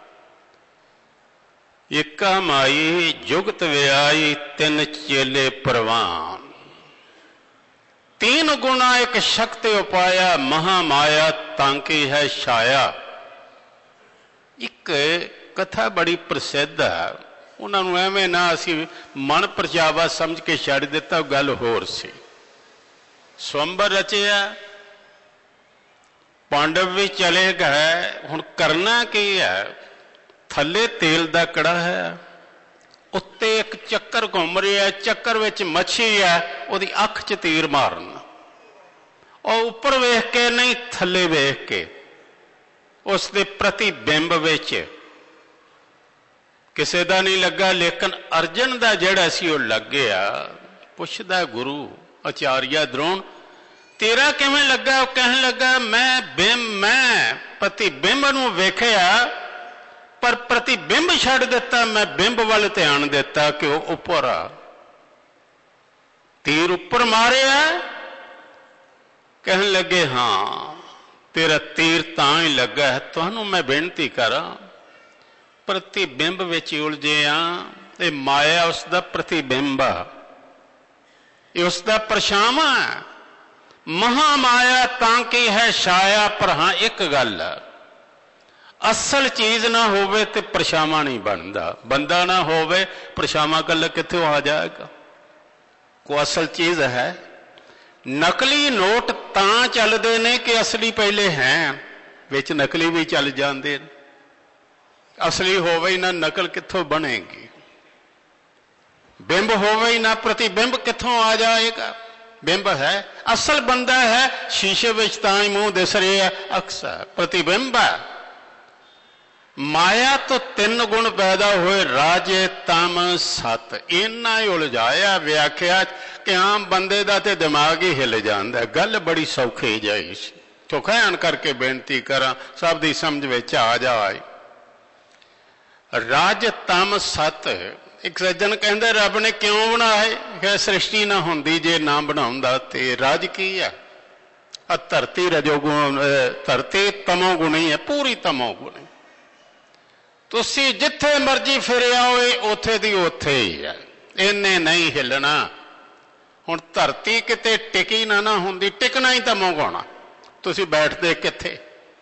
ਇਕਾ ਮਾਈ ਜੁਗਤ ਵਿਆਈ, ਤਿੰਨ ਚੇਲੇ ਪ੍ਰਵਾਨ। तीन गुना एक शक्ति उपाया, महा माया तांकी है छाया। एक कथा बड़ी प्रसिद्ध है, उन्होंने एवं ना असी मन परचावा समझ के छड़ दिता, गल होर सी। स्वंबर रचिया, पांडव भी चले गए, हुण करना की है? थले तेल दा कड़ा है, उत्ते एक चक्कर घूम रहा है, चक्कर विच मच्छी है, उहदी अख च तीर मारन। और उपर वेख के नहीं, थले वेख के उसके प्रतिबिंब विच किसी का नहीं लगा, लेकिन अर्जन का जिहड़ा सी वो लग गया। पुछदा गुरु आचार्य द्रोण, तेरा किवें लगा? कहन लगा, मैं बिंब मैं प्रतिबिंब नूं वेखिया, पर प्रतिबिंब छड़ दिता, मैं बिंब वाल ध्यान दिता कि वह उपर आ। तीर उपर मारिया? कहन लगे, हाँ तेरा तीर तां ही लगा है। तुहानू मैं बेनती करा, प्रतिबिंब विच उलझे आ, ये माया उसका प्रतिबिंब आ, ये उसका परछावां है। महामाया तांकी है छाया। पर हाँ एक गल है, असल चीज ना होवे ते परछावां नहीं बनता। बंदा ना होवे, परछावां कल कित्थों आ जाएगा? कोई असल चीज है। नकली नोट तां चलदे ने कि असली पहले हैं, विच नकली भी चल जाते। असली होवे ही ना, नकल कित्थों बनेगी? बिंब होवे ही ना, प्रतिबिंब कित्थों आ जाएगा? बिंब है, असल बंदा है, शीशे विच तां ही मुंह दिस रहा है, अक्सर प्रतिबिंब है। माया तो तीन गुण पैदा हुए, राजे तम सत। इन्ना ही उलझाया व्याख्या कि आम बंदे का तो दिमाग ही हिल जाता है। गल बड़ी सौखी जाई, चौखान करके बेनती करा, सब की समझ में आ जाए। राज तम सत। एक सज्जन कहते, रब ने क्यों बनाए? सृष्टि ना होंदी जे ना बनाउंदा ते राज की है? धरती रजोगुण, धरती तमोगुणी है, पूरी तमोगुणी। तुसी जिथे मर्जी फिर आओ, उथे दी उथे ही है, इन्ने नहीं हिलना। हुण धरती किते टिकी ना ना होंदी, टिकना ही तमोगुण। तुसी बैठते किथे?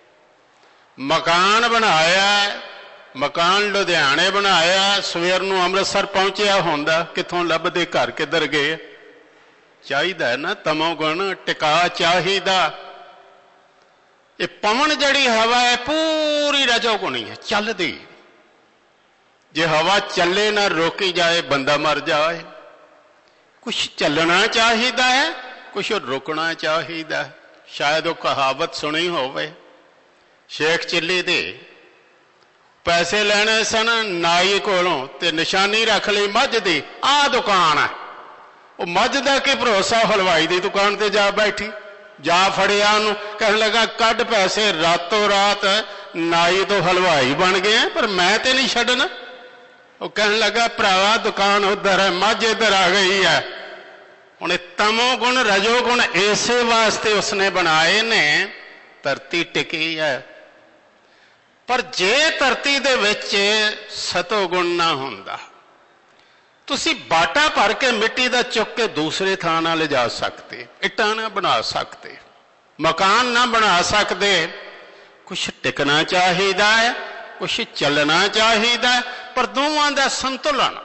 मकान बनाया, मकान लुधियाने बनाया, सवेर नूं अमृतसर पहुंचया होंदा, कित्थों लभदे घर किधर गए? चाहिदा है ना तमोगुण, टिका चाहिदा। ये पवन जड़ी हवा है पूरी रजोगुणी है, चलदी। जे हवा चले ना रोकी जाए, बंदा मर जाए। कुछ चलना चाहिदा है, कुछ रुकना चाहिदा है। शायद वो कहावत सुनी होवे। शेख चिल्ली दे पैसे लेने सन नाई कोलों ते निशानी रख ली मझ दी, आ दुकान है। वो मझ दा की भरोसा, हलवाई की दुकान ते जा बैठी। जा फड़िया ਉਹਨੂੰ, कहने लगा कढ़ पैसे, रातों रात नाई तो हलवाई बन गए हैं, पर मैं तो नहीं छड्डना। वो कहने लगा भरावा दुकान उधर है, मझ इधर आ गई है। हुण तमोगुण रजोगुण इसे वास्ते उसने बनाए ने, धरती टिकी है। पर जे धरती दे विच सतोगुण ना हुंदा, तुसी बाटा भर के मिट्टी का चुक के दूसरे थां ना ले जा सकते, इट्टां ना बना सकते, मकान ना बना सकते। कुछ टिकना चाहिदा है, कुछ चलना चाहिदा है, पर दोवां दा संतुलन।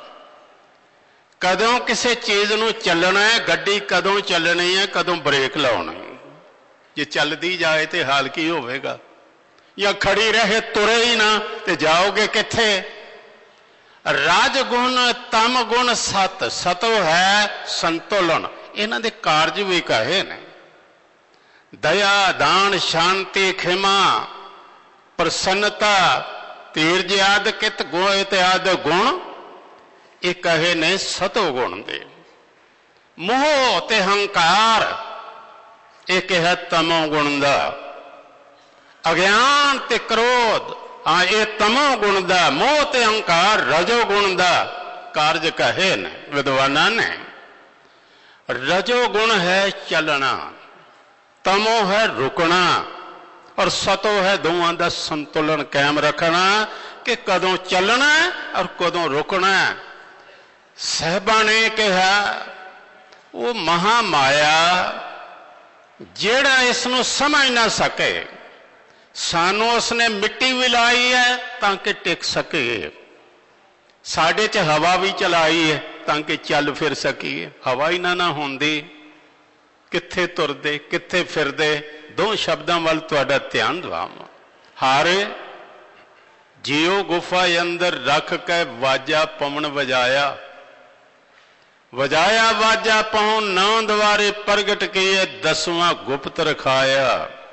कदों किसी चीज़ नूं चलना है, गड्डी कदों चलनी है, कदों ब्रेक लाउणी। जे चलदी जाए तो हाल की होवेगा, या खड़ी रहे तुरे ही ना तो जाओगे किथे। राजगुण तम गुण सत, सतो है संतुलन। इन्हां दे कारज भी कहे ने, दया दान शांति खिमा प्रसन्नता धीरज आदि कित गुण आदि गुण, ये कहे ने सतो गुण दे। मोह ते हंकार एक है तमो गुण दा। अज्ञान ते क्रोध हाँ ये तमो गुण दा। मोह ते अहंकार रजो गुण दा कारज कहे ने विद्वाना ने। रजो गुण है चलना, तमो है रुकना, और सतो है दोवां दा संतुलन कायम रखना कि कदों चलना और कदों रुकना। साहिबा ने कहा वो महामाया जेड़ा इसनों समझ ना सके, सानू उसने मिट्टी भी लाई है ताकि टिक सके, साढ़े च हवा भी चलाई है ताकि चल फिर सकीए। हवा ही ना ना होंदी कित्थे तुरदे कित्थे फिरदे। दो शब्दों वाल तुहाडा ध्यान दवावां। हारे जियो गुफा अंदर रख के वाजा पवन वजाया, वजाया वाजा पवन नौ द्वारे प्रगट किए, दसवां गुप्त रखाया।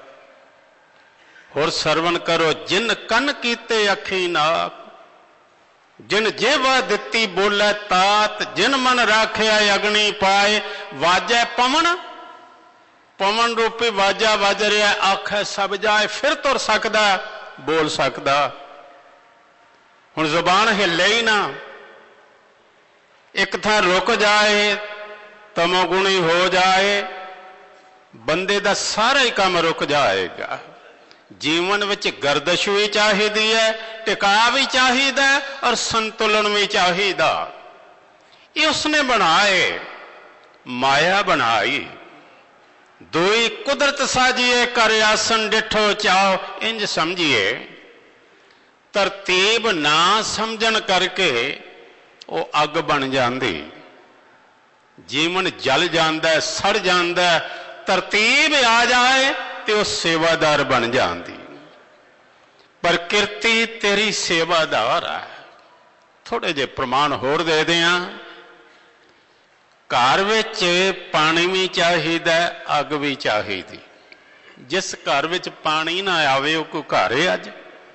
होर सरवण करो जिन कन कीते अखी नाक, जिन जेवा दिती बोले तात, जिन मन राख्या अग्नि पाए। वाजा पवन, पवन रूपी वाजा वज रहा, आखे सब जाए, फिर तुर सकदा बोल सकदा। हुण जुबान हिले ही ना, एक थां रुक जाए तमोगुणी हो जाए, बंदे दा सारा ही काम रुक जाएगा। जीवन विच गर्दश भी चाहिदी है, टिका भी चाहिदा और संतुलन भी चाहिदा। ये उसने बनाए, माया बनाई। दोई कुदरत साजिए कर आसन डिठो चाओ, इंज समझिए। तरतीब ना समझन करके वो अग बन जाती, जीवन जल जाता है, सड़ जाता है। तरतीब आ जाए तो सेवादार बन जाती। प्रकृति तेरी सेवादार है। थोड़े जे प्रमाण होर दे दें। घर विच पानी भी चाहिदा, अग भी चाहिदी। जिस घर विच पानी ना आवे वो कोई घर है अज।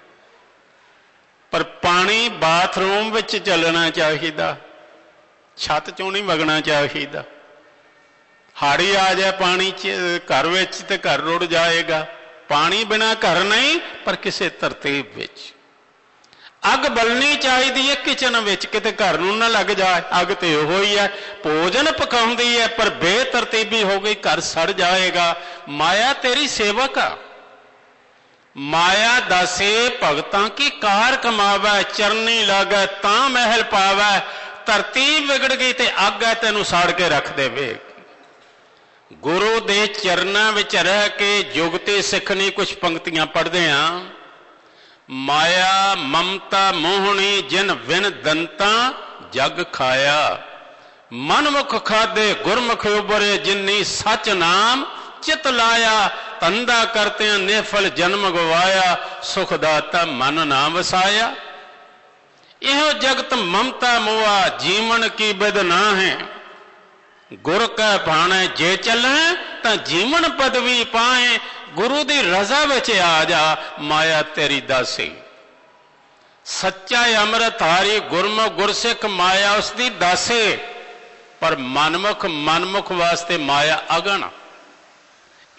पर पानी बाथरूम विच चलना चाहिदा, छत चों नहीं वगना चाहिदा। हाड़ी आ जाए पानी च घर विच ते घर रुड़ जाएगा। पानी बिना घर नहीं, पर किसी तरतीब विच। अग बलनी चाहिदी है किचन विच, किते घर नूं ना लग जाए। अग तो हो ही है, भोजन पकाउंदी है, पर बेतरतीबी हो गई घर सड़ जाएगा। माया तेरी सेवक आ। माया दसे भगतां की कार कमावै, चरनी लागै तां महल पावै। तरतीब विगड़ गई ते अग है तेनू साड़ के रख देवे। गुरु दे चरनां विच रह के जुगती सिखनी कुछ पंक्तियां पढ़दे हैं। माया ममता मोहनी जिन विन दंता जग खाया, मनमुख खादे गुरमुख उबरे जिन्नी सच नाम चित लाया। धंधा करते हैं निफल जन्म गवाया, सुखदाता मन ना वसाया। यह जगत ममता मोआ जीवन की बिद ना है। गुर कह भाणे जे चले तां जीवन पदवी पाए। गुरु दी रजा विच आ जा, माया तेरी दासी। सच्चा अमृत हारी गुरमुख गुरसिख, माया उसदी दासे। पर मनमुख मनमुख वास्ते माया अगन।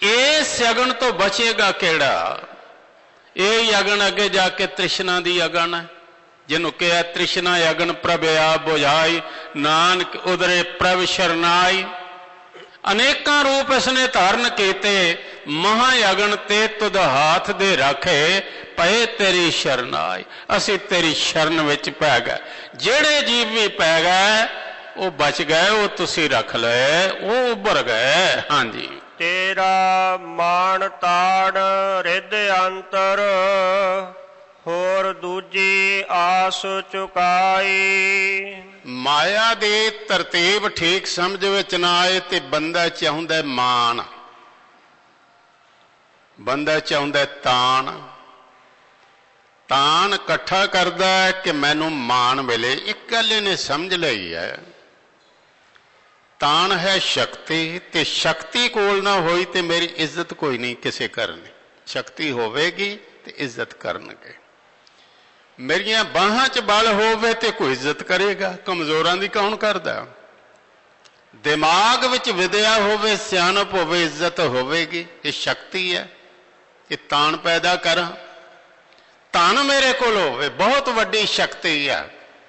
ਇਸ ਅਗਨ ਤੋਂ ਬਚੇਗਾ ਕਿਹੜਾ? ਇਹ ਅਗਨ ਅੱਗੇ ਜਾ ਕੇ ਤ੍ਰਿਸ਼ਨਾ ਦੀ ਅਗਨ ਹੈ, ਜਿਹਨੂੰ ਕਿਹਾ ਤ੍ਰਿਸ਼ਨਾ ਅਗਨ ਪ੍ਰਭ ਆਪ ਬੁਝਾਈ, ਨਾਨਕ ਉਦਰੇ ਪ੍ਰਭ ਸ਼ਰਨਾਈ। ਅਨੇਕਾਂ ਰੂਪ ਇਸਨੇ ਧਾਰਨ ਕੀਤੇ, ਮਹਾ ਅਗਨ ਤੇ ਤੁਧ ਹਾਥ ਦੇ ਰਾਖੇ, ਪਏ ਤੇਰੀ ਸ਼ਰਨਾਈ। ਅਸੀਂ ਤੇਰੀ ਸ਼ਰਨ ਵਿੱਚ ਪੈ ਗਏ। ਜਿਹੜੇ ਜੀਵ ਵੀ ਪੈ ਗਏ ਉਹ ਬਚ ਗਏ, ਉਹ ਤੁਸੀਂ ਰੱਖ ਲਏ, ਉਹ ਉੱਭਰ ਗਏ। ਹਾਂਜੀ। ਤੇਰਾ ਮਾਣ ਤਾੜ ਰਿੱਧ ਅੰਤਰ, ਹੋਰ ਦੂਜੀ ਆਸ ਚੁਕਾਈ। ਮਾਇਆ ਦੀ ਤਰਤੀਬ ਠੀਕ ਸਮਝ ਵਿੱਚ ਨਾ ਆਏ ਤੇ ਬੰਦਾ ਚਾਹੁੰਦਾ ਮਾਣ, ਬੰਦਾ ਚਾਹੁੰਦਾ ਤਾਣ। ਤਾਣ ਇਕੱਠਾ ਕਰਦਾ ਹੈ ਕਿ ਮੈਨੂੰ ਮਾਣ ਮਿਲੇ। ਇੱਕ ਗੱਲ ਇਹਨੇ ਸਮਝ ਲਈ ਹੈ, ਤਾਣ ਹੈ ਸ਼ਕਤੀ, ਤੇ ਸ਼ਕਤੀ ਕੋਲ ਨਾ ਹੋਈ ਤੇ ਮੇਰੀ ਇੱਜ਼ਤ ਕੋਈ ਨਹੀਂ ਕਿਸੇ ਕਰਨੀ। ਸ਼ਕਤੀ ਹੋਵੇਗੀ ਤੇ ਇੱਜ਼ਤ ਕਰਨਗੇ। ਮੇਰੀਆਂ ਬਾਹਾਂ 'ਚ ਬਲ ਹੋਵੇ ਤੇ ਕੋਈ ਇੱਜ਼ਤ ਕਰੇਗਾ, ਕਮਜ਼ੋਰਾਂ ਦੀ ਕੌਣ ਕਰਦਾ? ਦਿਮਾਗ ਵਿੱਚ ਵਿਦਿਆ ਹੋਵੇ, ਸਿਆਣਪ ਹੋਵੇ, ਇੱਜ਼ਤ ਹੋਵੇਗੀ। ਇਹ ਸ਼ਕਤੀ ਹੈ, ਇਹ ਤਾਣ ਪੈਦਾ ਕਰਾਂ। ਧਨ ਮੇਰੇ ਕੋਲ ਹੋਵੇ, ਬਹੁਤ ਵੱਡੀ ਸ਼ਕਤੀ ਹੈ।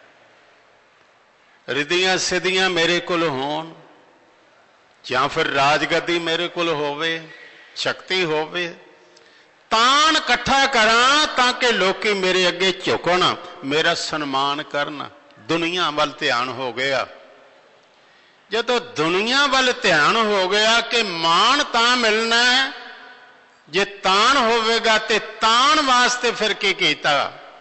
ਰਿਧੀਆਂ ਸਿੱਧੀਆਂ ਮੇਰੇ ਕੋਲ ਹੋਣ, ਜਾਂ ਫਿਰ ਰਾਜਗੱਦੀ ਮੇਰੇ ਕੋਲ ਹੋਵੇ, ਸ਼ਕਤੀ ਹੋਵੇ। ਤਾਣ ਇਕੱਠਾ ਕਰਾਂ ਤਾਂ ਕਿ ਲੋਕੀ ਮੇਰੇ ਅੱਗੇ ਝੁਕਣ, ਮੇਰਾ ਸਨਮਾਨ ਕਰਨ। ਦੁਨੀਆ ਵੱਲ ਧਿਆਨ ਹੋ ਗਿਆ। ਜਦੋਂ ਦੁਨੀਆ ਵੱਲ ਧਿਆਨ ਹੋ ਗਿਆ ਕਿ ਮਾਣ ਤਾਂ ਮਿਲਣਾ ਹੈ, ਜੇ ਤਾਣ ਹੋਵੇਗਾ ਤੇ ਤਾਣ ਵਾਸਤੇ ਫਿਰ ਕੀ ਕੀਤਾ?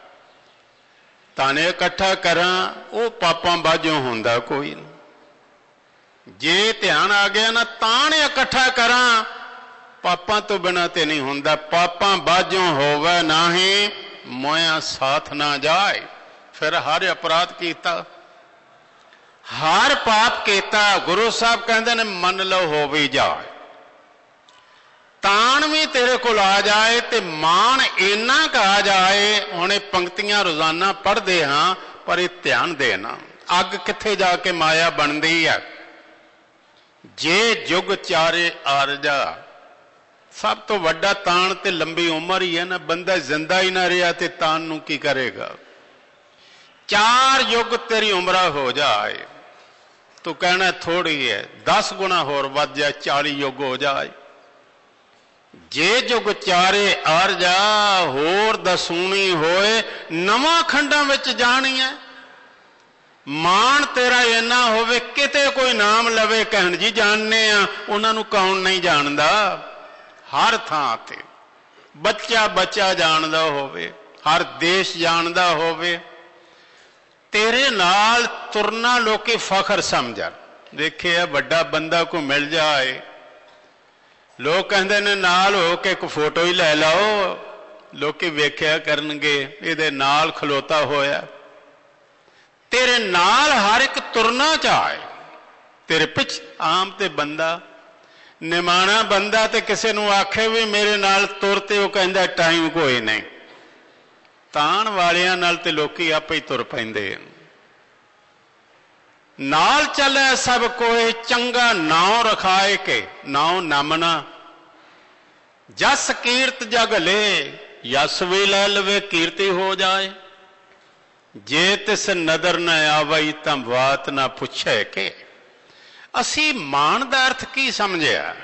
ਤਾਣੇ ਇਕੱਠਾ ਕਰਾਂ, ਉਹ ਪਾਪਾਂ ਬਾਝੋਂ ਹੁੰਦਾ ਕੋਈ ਨਹੀਂ। ਜੇ ਧਿਆਨ ਆ ਗਿਆ ਨਾ, ਤਾਣ ਇਕੱਠਾ ਕਰਾਂ, ਪਾਪਾਂ ਤੋਂ ਬਿਨਾਂ ਤੇ ਨਹੀਂ ਹੁੰਦਾ। ਪਾਪਾਂ ਬਾਝੋਂ ਹੋਵੇ ਨਾਹੀਂ, ਮੋਇਆ ਸਾਥ ਨਾ ਜਾਏ। ਫਿਰ ਹਰ ਅਪਰਾਧ ਕੀਤਾ, ਹਰ ਪਾਪ ਕੀਤਾ। ਗੁਰੂ ਸਾਹਿਬ ਕਹਿੰਦੇ ਨੇ ਮੰਨ ਲਓ ਹੋ ਵੀ ਜਾਏ, ਤਾਣ ਵੀ ਤੇਰੇ ਕੋਲ ਆ ਜਾਏ ਤੇ ਮਾਣ ਇੰਨਾ ਕੁ ਆ ਜਾਏ। ਹੁਣ ਇਹ ਪੰਕਤੀਆਂ ਰੋਜ਼ਾਨਾ ਪੜ੍ਹਦੇ ਹਾਂ, ਪਰ ਇਹ ਧਿਆਨ ਦੇਣਾ, ਅੱਗ ਕਿੱਥੇ ਜਾ ਕੇ ਮਾਇਆ ਬਣਦੀ ਹੈ। ਜੇ ਜੁਗ ਚਾਰੇ ਆਰਜਾ, ਸਭ ਤੋਂ ਵੱਡਾ ਤਾਣ ਤੇ ਲੰਬੀ ਉਮਰ ਹੀ ਹੈ ਨਾ। ਬੰਦਾ ਜ਼ਿੰਦਾ ਹੀ ਨਾ ਰਿਹਾ ਤੇ ਤਾਣ ਨੂੰ ਕੀ ਕਰੇਗਾ? ਚਾਰ ਯੁੱਗ ਤੇਰੀ ਉਮਰਾਂ ਹੋ ਜਾਏ, ਤੂੰ ਕਹਿਣਾ ਥੋੜੀ ਹੈ, ਦਸ ਗੁਣਾ ਹੋਰ ਵੱਧ ਜਾਏ, ਚਾਲੀ ਯੁੱਗ ਹੋ ਜਾਏ। ਜੇ ਜੁਗ ਚਾਰੇ ਆਰਜਾ, ਹੋਰ ਦਸੂਣੀ ਹੋਏ, ਨਵਾਂ ਖੰਡਾਂ ਵਿੱਚ ਜਾਣੀ ਹੈ। ਮਾਣ ਤੇਰਾ ਇੰਨਾ ਹੋਵੇ, ਕਿਤੇ ਕੋਈ ਨਾਮ ਲਵੇ, ਕਹਿਣ ਜੀ ਜਾਣਨੇ ਆ, ਉਹਨਾਂ ਨੂੰ ਕੌਣ ਨਹੀਂ ਜਾਣਦਾ। ਹਰ ਥਾਂ ਤੇ ਬੱਚਾ ਬੱਚਾ ਜਾਣਦਾ ਹੋਵੇ, ਹਰ ਦੇਸ਼ ਜਾਣਦਾ ਹੋਵੇ। ਤੇਰੇ ਨਾਲ ਤੁਰਨਾ ਲੋਕੀ ਫਖਰ ਸਮਝਣ। ਦੇਖਿਆ ਵੱਡਾ ਬੰਦਾ ਕੋਈ ਮਿਲ ਜਾਏ, ਲੋਕ ਕਹਿੰਦੇ ਨੇ ਨਾਲ ਹੋ ਕੇ ਇੱਕ ਫੋਟੋ ਹੀ ਲੈ ਲਓ। ਲੋਕੀ ਵੇਖਿਆ ਕਰਨਗੇ ਇਹਦੇ ਨਾਲ ਖਲੋਤਾ ਹੋਇਆ। ਤੇਰੇ ਨਾਲ ਹਰ ਇੱਕ ਤੁਰਨਾ ਚਾਹੇ, ਤੇਰੇ ਪਿੱਛੇ। ਆਮ ਤੇ ਬੰਦਾ ਨਿਮਾਣਾ ਬੰਦਾ ਤੇ ਕਿਸੇ ਨੂੰ ਆਖੇ ਵੀ ਮੇਰੇ ਨਾਲ ਤੁਰ, ਤੇ ਉਹ ਕਹਿੰਦਾ ਟਾਈਮ ਕੋਈ ਨਹੀਂ। ਤਾਣ ਵਾਲਿਆਂ ਨਾਲ ਤੇ ਲੋਕੀ ਆਪੇ ਹੀ ਤੁਰ ਪੈਂਦੇ। ਨਾਲ ਚੱਲੇ ਸਭ ਕੋਏ, ਚੰਗਾ ਨਾਉ ਰਖਾਏ ਕੇ ਨਾਉ ਨਾਮਣਾ। ਜਸ ਕੀਰਤ ਜਗ ਲੈ, ਯਸ ਵੀ ਲੈ ਲਵੇ, ਕੀਰਤੀ ਹੋ ਜਾਏ। ਜੇ ਤਿਸ ਨਦਰ ਨਾ ਆਵਈ, ਤਾਂ ਬਾਤ ਨਾ ਪੁੱਛੇ ਕਿ। ਅਸੀਂ ਮਾਣ ਦਾ ਅਰਥ ਕੀ ਸਮਝਿਆ?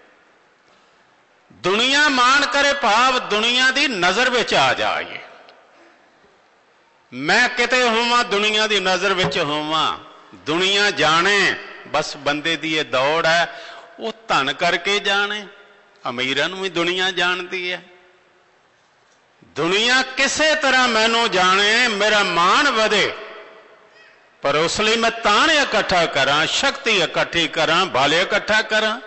ਦੁਨੀਆ ਮਾਣ ਕਰੇ, ਭਾਵ ਦੁਨੀਆ ਦੀ ਨਜ਼ਰ ਵਿੱਚ ਆ ਜਾਏ। ਮੈਂ ਕਿਤੇ ਹੋਵਾਂ, ਦੁਨੀਆ ਦੀ ਨਜ਼ਰ ਵਿੱਚ ਹੋਵਾਂ, ਦੁਨੀਆ ਜਾਣੇ। ਬਸ ਬੰਦੇ ਦੀ ਇਹ ਦੌੜ ਹੈ, ਉਹ ਧਨ ਕਰਕੇ ਜਾਣੇ। ਅਮੀਰਾਂ ਨੂੰ ਵੀ ਦੁਨੀਆ ਜਾਣਦੀ ਹੈ। ਦੁਨੀਆ ਕਿਸੇ ਤਰ੍ਹਾਂ ਮੈਨੂੰ ਜਾਣੇ, ਮੇਰਾ ਮਾਣ ਵਧੇ, ਪਰ ਉਸ ਲਈ ਮੈਂ ਤਾਣ ਇਕੱਠਾ ਕਰਾਂ, ਸ਼ਕਤੀ ਇਕੱਠੀ ਕਰਾਂ, ਬਾਲੇ ਇਕੱਠਾ ਕਰਾਂ।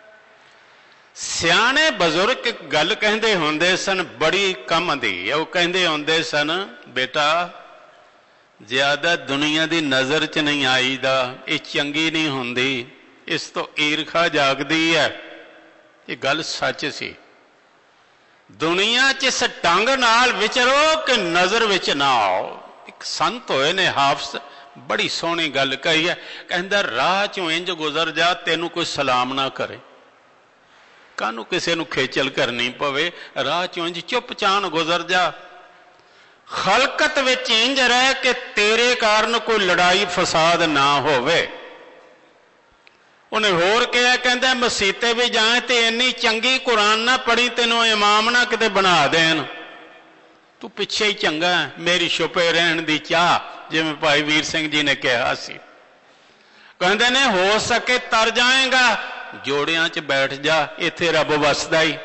ਸਿਆਣੇ ਬਜ਼ੁਰਗ ਇੱਕ ਗੱਲ ਕਹਿੰਦੇ ਹੁੰਦੇ ਸਨ, ਬੜੀ ਕੰਮ ਦੀ। ਉਹ ਕਹਿੰਦੇ ਹੁੰਦੇ ਸਨ, ਬੇਟਾ ਜ਼ਿਆਦਾ ਦੁਨੀਆ ਦੀ ਨਜ਼ਰ 'ਚ ਨਹੀਂ ਆਈਦਾ, ਇਹ ਚੰਗੀ ਨਹੀਂ ਹੁੰਦੀ, ਇਸ ਤੋਂ ਈਰਖਾ ਜਾਗਦੀ ਹੈ। ਇਹ ਗੱਲ ਸੱਚ ਸੀ। ਦੁਨੀਆ 'ਚ ਇਸ ਢੰਗ ਨਾਲ ਵਿਚਰੋ ਕਿ ਨਜ਼ਰ ਵਿੱਚ ਨਾ ਆਓ। ਇੱਕ ਸੰਤ ਹੋਏ ਨੇ ਹਾਫਜ਼, ਬੜੀ ਸੋਹਣੀ ਗੱਲ ਕਹੀ ਹੈ। ਕਹਿੰਦਾ ਰਾਹ 'ਚੋਂ ਇੰਜ ਗੁਜ਼ਰ ਜਾ, ਤੈਨੂੰ ਕੋਈ ਸਲਾਮ ਨਾ ਕਰੇ। ਕਾਹਨੂੰ ਕਿਸੇ ਨੂੰ ਖੇਚਲ ਕਰਨੀ ਪਵੇ, ਰਾਹ ਚੋਂ ਇੰਝ ਚੁੱਪ ਚਾਨ ਗੁਜ਼ਰ ਜਾ। ਖਲਕਤ ਵਿੱਚ ਇੰਝ ਰਹਿ ਕਿ ਤੇਰੇ ਕਾਰਨ ਕੋਈ ਲੜਾਈ ਫਸਾਦ ਨਾ ਹੋਵੇ। ਉਹਨੇ ਹੋਰ ਕਿਹਾ, ਕਹਿੰਦਾ ਮਸੀਤੇ ਵੀ ਜਾਏ ਤੇ ਇੰਨੀ ਚੰਗੀ ਕੁਰਾਨ ਨਾ ਪੜ੍ਹੀ ਤੈਨੂੰ ਇਮਾਮ ਨਾ ਕਿਤੇ ਬਣਾ ਦੇਣ, ਤੂੰ ਪਿੱਛੇ ਹੀ ਚੰਗਾ, ਮੇਰੀ ਛੁਪੇ ਰਹਿਣ ਦੀ ਚਾਹ, ਜਿਵੇਂ ਭਾਈ ਵੀਰ ਸਿੰਘ ਜੀ ਨੇ ਕਿਹਾ ਸੀ। ਕਹਿੰਦੇ ਨੇ ਹੋ ਸਕੇ ਤਰ ਜਾਏਗਾ, ਜੋੜਿਆਂ 'ਚ ਬੈਠ ਜਾ, ਇੱਥੇ ਰੱਬ ਵਸਦਾ ਹੀ।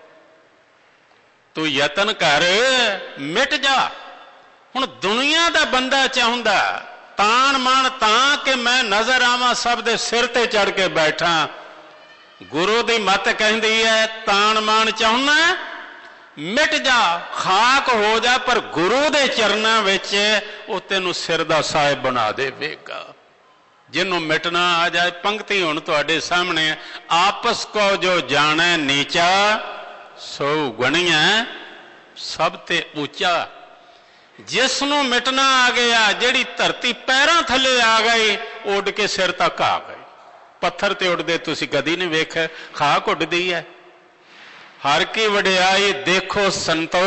ਤੂੰ ਯਤਨ ਕਰ, ਮਿਟ ਜਾ। ਹੁਣ ਦੁਨੀਆ ਦਾ ਬੰਦਾ ਚਾਹੁੰਦਾ ਤਾਣ ਮਨ ਤਾਂ ਕਿ ਮੈਂ ਨਜ਼ਰ ਆਵਾਂ, ਸਭ ਦੇ ਸਿਰ ਤੇ ਚੜ ਕੇ ਬੈਠਾ। ਗੁਰੂ ਦੀ ਮੱਤ ਕਹਿੰਦੀ ਹੈ ਤਾਣ ਮਨ ਚਾਹੁੰਦਾ ਮਿਟ ਜਾ, ਖਾਕ ਹੋ ਜਾ, ਪਰ ਗੁਰੂ ਦੇ ਚਰਨਾਂ ਵਿੱਚ ਉਹ ਤੈਨੂੰ ਸਿਰ ਦਾ ਸਾਹਿਬ ਬਣਾ ਦੇਵੇਗਾ। ਜਿਹਨੂੰ ਮਿਟਣਾ ਆ ਜਾਏ, ਪੰਕਤੀ ਹੁਣ ਤੁਹਾਡੇ ਸਾਹਮਣੇ, ਆਪਸ ਕੋ ਜੋ ਜਾਣੈ ਨੀਚਾ ਸੋ ਗਣੀਐ ਸਭ ਤੇ ਉੱਚਾ। ਜਿਸ ਨੂੰ ਮਿਟਣਾ ਆ ਗਿਆ, ਜਿਹੜੀ ਧਰਤੀ ਪੈਰਾਂ ਥੱਲੇ ਆ ਗਈ, ਉੱਡ ਕੇ ਸਿਰ ਤੱਕ ਆ ਗਈ। ਪੱਥਰ ਤੇ ਉੱਡਦੇ ਤੁਸੀਂ ਕਦੀ ਨਹੀਂ ਵੇਖਿਆ, ਖਾਕ ਉੱਡਦੀ ਹੈ। ਹਰ ਕੀ ਵਡਿਆਈ ਦੇਖੋ ਸੰਤੋ,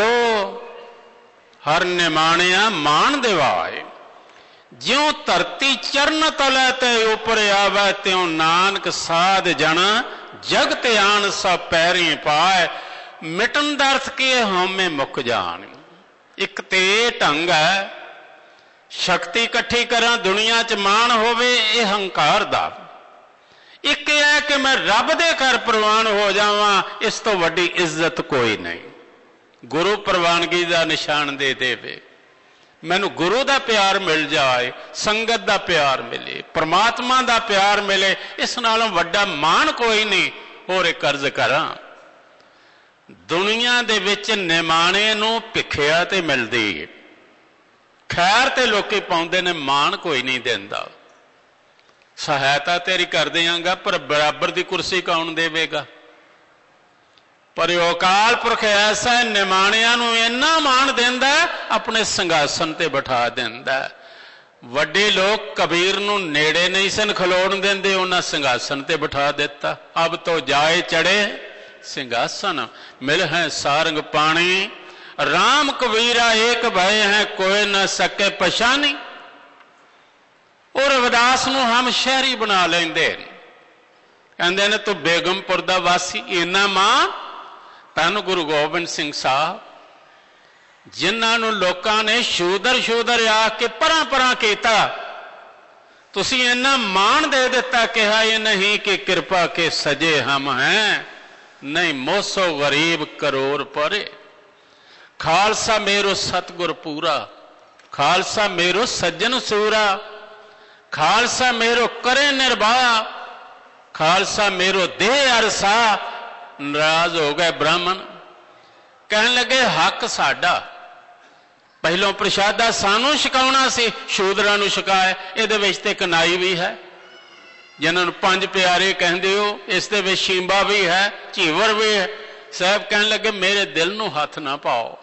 ਹਰ ਨਿਮਾਣਿਆ ਮਾਣ ਦਿਵਾਏ। ਜਿਉਂ ਧਰਤੀ ਚਰਨ ਤਲੈ ਤੇ ਉਪਰ ਆਵੈ, ਤਿਉ ਨਾਨਕ ਸਾਧ ਜਨ ਜਗ ਤੇ ਆਣ ਸਭ ਪੈਰੀ ਪਾਏ। ਮਿਟਣ ਦਾ ਅਰਥ ਕੀ ਹੈ? ਹਉਮੈ ਮੁੱਕ ਜਾਣ। ਇੱਕ ਤੇ ਢੰਗ ਹੈ ਸ਼ਕਤੀ ਇਕੱਠੀ ਕਰਾਂ, ਦੁਨੀਆ 'ਚ ਮਾਣ ਹੋਵੇ, ਇਹ ਹੰਕਾਰ ਦਾ। ਇੱਕ ਇਹ ਹੈ ਕਿ ਮੈਂ ਰੱਬ ਦੇ ਘਰ ਪ੍ਰਵਾਨ ਹੋ ਜਾਵਾਂ, ਇਸ ਤੋਂ ਵੱਡੀ ਇੱਜ਼ਤ ਕੋਈ ਨਹੀਂ। ਗੁਰੂ ਪ੍ਰਵਾਨਗੀ ਦਾ ਨਿਸ਼ਾਨ ਦੇ ਦੇਵੇ, ਮੈਨੂੰ ਗੁਰੂ ਦਾ ਪਿਆਰ ਮਿਲ ਜਾਏ, ਸੰਗਤ ਦਾ ਪਿਆਰ ਮਿਲੇ, ਪ੍ਰਮਾਤਮਾ ਦਾ ਪਿਆਰ ਮਿਲੇ, ਇਸ ਨਾਲੋਂ ਵੱਡਾ ਮਾਣ ਕੋਈ ਨਹੀਂ। ਹੋਰ ਇੱਕ ਅਰਜ਼ ਕਰਾਂ, ਦੁਨੀਆ ਦੇ ਵਿੱਚ ਨਿਮਾਣੇ ਨੂੰ ਭਿੱਖਿਆ ਤੇ ਮਿਲਦੀ ਹੈ, ਖੈਰ ਤੇ ਲੋਕੀ ਪਾਉਂਦੇ ਨੇ, ਮਾਣ ਕੋਈ ਨਹੀਂ ਦਿੰਦਾ। ਸਹਾਇਤਾ ਤੇਰੀ ਕਰ ਦਿਆਂਗਾ, ਪਰ ਬਰਾਬਰ ਦੀ ਕੁਰਸੀ ਕੌਣ ਦੇਵੇਗਾ? ਪਰ ਉਹ ਅਕਾਲ ਪੁਰਖ ਐਸਾ ਨਿਮਾਣਿਆਂ ਨੂੰ ਇੰਨਾ ਮਾਣ ਦਿੰਦਾ, ਆਪਣੇ ਸਿੰਘਾਸਨ ਤੇ ਬਿਠਾ ਦਿੰਦਾ। ਵੱਡੇ ਲੋਕ ਕਬੀਰ ਨੂੰ ਨੇੜੇ ਨਹੀਂ ਸਨ ਖਲੋਣ ਦਿੰਦੇ, ਉਹਨਾਂ ਸਿੰਘਾਸਨ ਤੇ ਬਿਠਾ ਦਿੱਤਾ। ਅਬ ਤੋਂ ਜਾਏ ਚੜੇ ਸਿੰਘਾਸਨ, ਮਿਲ ਹੈ ਸਾਰੰਗ ਪਾਣੀ, ਰਾਮ ਕਬੀਰਾ ਏਕ ਭਏ ਹੈ, ਕੋਈ ਨਾ ਸਕੇ ਪਛਾਣੀ। ਉਹ ਰਵਿਦਾਸ ਨੂੰ ਹਮ ਸ਼ਹਿਰੀ ਬਣਾ ਲੈਂਦੇ ਨੇ, ਕਹਿੰਦੇ ਨੇ ਤੂੰ ਬੇਗਮਪੁਰ ਦਾ ਵਾਸੀ। ਇੰਨਾ ਮਾਂ ਧੰਨ ਗੁਰੂ ਗੋਬਿੰਦ ਸਿੰਘ ਸਾਹਿਬ, ਜਿਨ੍ਹਾਂ ਨੂੰ ਲੋਕਾਂ ਨੇ ਸ਼ੂਦਰ ਸ਼ੂਦਰ ਆਖ ਕੇ ਪਰਾਂ ਪਰਾਂ ਕੀਤਾ, ਤੁਸੀਂ ਇੰਨਾ ਮਾਣ ਦੇ ਦਿੱਤਾ, ਕਿਹਾ ਇਹ ਨਹੀਂ ਕਿ ਕਿਰਪਾ ਕੇ ਸਜੇ ਹਮ ਹੈ, ਨਹੀਂ ਮੋਸੋ ਗਰੀਬ ਕਰੋੜ ਪਰੇ। ਖਾਲਸਾ ਮੇਰੋ ਸਤਿਗੁਰ ਪੂਰਾ, ਖਾਲਸਾ ਮੇਰੋ ਸੱਜਣ ਸੂਰਾ, ਖਾਲਸਾ ਮੇਰੋ ਕਰੇ ਨਿਰਭਾ, ਖਾਲਸਾ ਮੇਰੋ ਦੇਹ ਅਰਸਾ। ਨਾਰਾਜ਼ ਹੋ ਗਏ ਬ੍ਰਾਹਮਣ, ਕਹਿਣ ਲੱਗੇ ਹੱਕ ਸਾਡਾ, ਪਹਿਲੋਂ ਪ੍ਰਸ਼ਾਦਾ ਸਾਨੂੰ ਛਕਾਉਣਾ ਸੀ, ਸ਼ੂਦਰਾਂ ਨੂੰ ਛਕਾਏ। ਇਹਦੇ ਵਿੱਚ ਤੇ ਕਨਾਈ ਵੀ ਹੈ, ਜਿਨ੍ਹਾਂ ਨੂੰ ਪੰਜ ਪਿਆਰੇ ਕਹਿੰਦੇ ਹੋ, ਇਸ ਦੇ ਵਿੱਚ ਸ਼ੀਂਬਾ ਵੀ ਹੈ, ਝੀਵਰ ਵੀ ਹੈ। ਸਾਹਿਬ ਕਹਿਣ ਲੱਗੇ ਮੇਰੇ ਦਿਲ ਨੂੰ ਹੱਥ ਨਾ ਪਾਓ,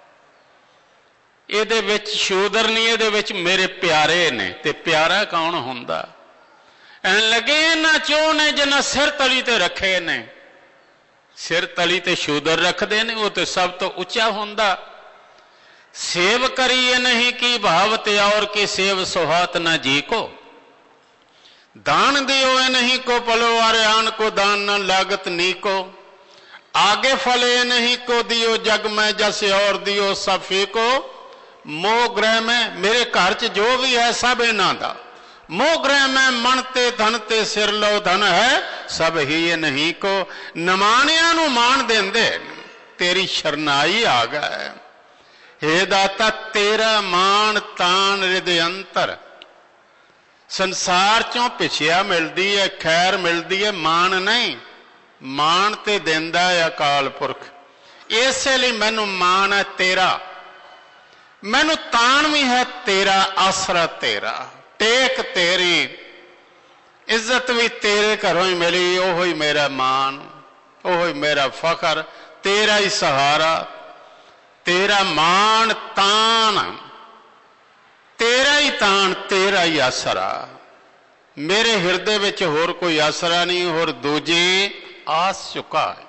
ਇਹਦੇ ਵਿੱਚ ਸ਼ੂਦਰ ਨਹੀਂ, ਇਹਦੇ ਵਿੱਚ ਮੇਰੇ ਪਿਆਰੇ ਨੇ। ਤੇ ਪਿਆਰਾ ਕੌਣ ਹੁੰਦਾ? ਕਹਿਣ ਲੱਗੇ ਇਹਨਾਂ ਚੋਂ ਨੇ ਜਿਹਨਾਂ ਸਿਰ ਤਲੀ ਤੇ ਰੱਖੇ ਨੇ। ਸਿਰ ਤਲੀ ਤੇ ਸ਼ੂਦਰ ਰੱਖਦੇ ਨੇ, ਉਹ ਤੇ ਸਭ ਤੋਂ ਉੱਚਾ ਹੁੰਦਾ। ਸੇਵ ਕਰੀਏ ਨਹੀਂ ਕੀ ਭਾਵਤ और की सेव सुहात न जी को, दान दियो नहीं को पलो आरे आन को दान न लागत नी को, आगे फले नहीं को दियो जग में जैसे और दियो सब फीको। मोह ग्रह में मेरे घर च जो भी है सब इन्हां दा, मोह ग्रह में मन ते धन ते सिर लो धन है सब ही ये नहीं को। नमाणिया नू मान देंदे तेरी शरनाई आ गए, हे दाता तेरा मान तान हृदय अंतर। संसार चों पिछिया मिलती है, खैर मिलती है, मान नहीं। मान ते देंदा है अकाल पुरख, इसे लिए मैनू मान है तेरा, मैनू तान भी है तेरा, आसरा तेरा, टेक तेरी, इज्जत भी तेरे घरों ही मिली। ओह ही मेरा मान, ओह ही मेरा फखर, तेरा ही सहारा, तेरा मान तान, तेरा ही तान, तेरा ही आसरा। मेरे हिरदे विच होर कोई आसरा नहीं, होर दूजी आस चुका है।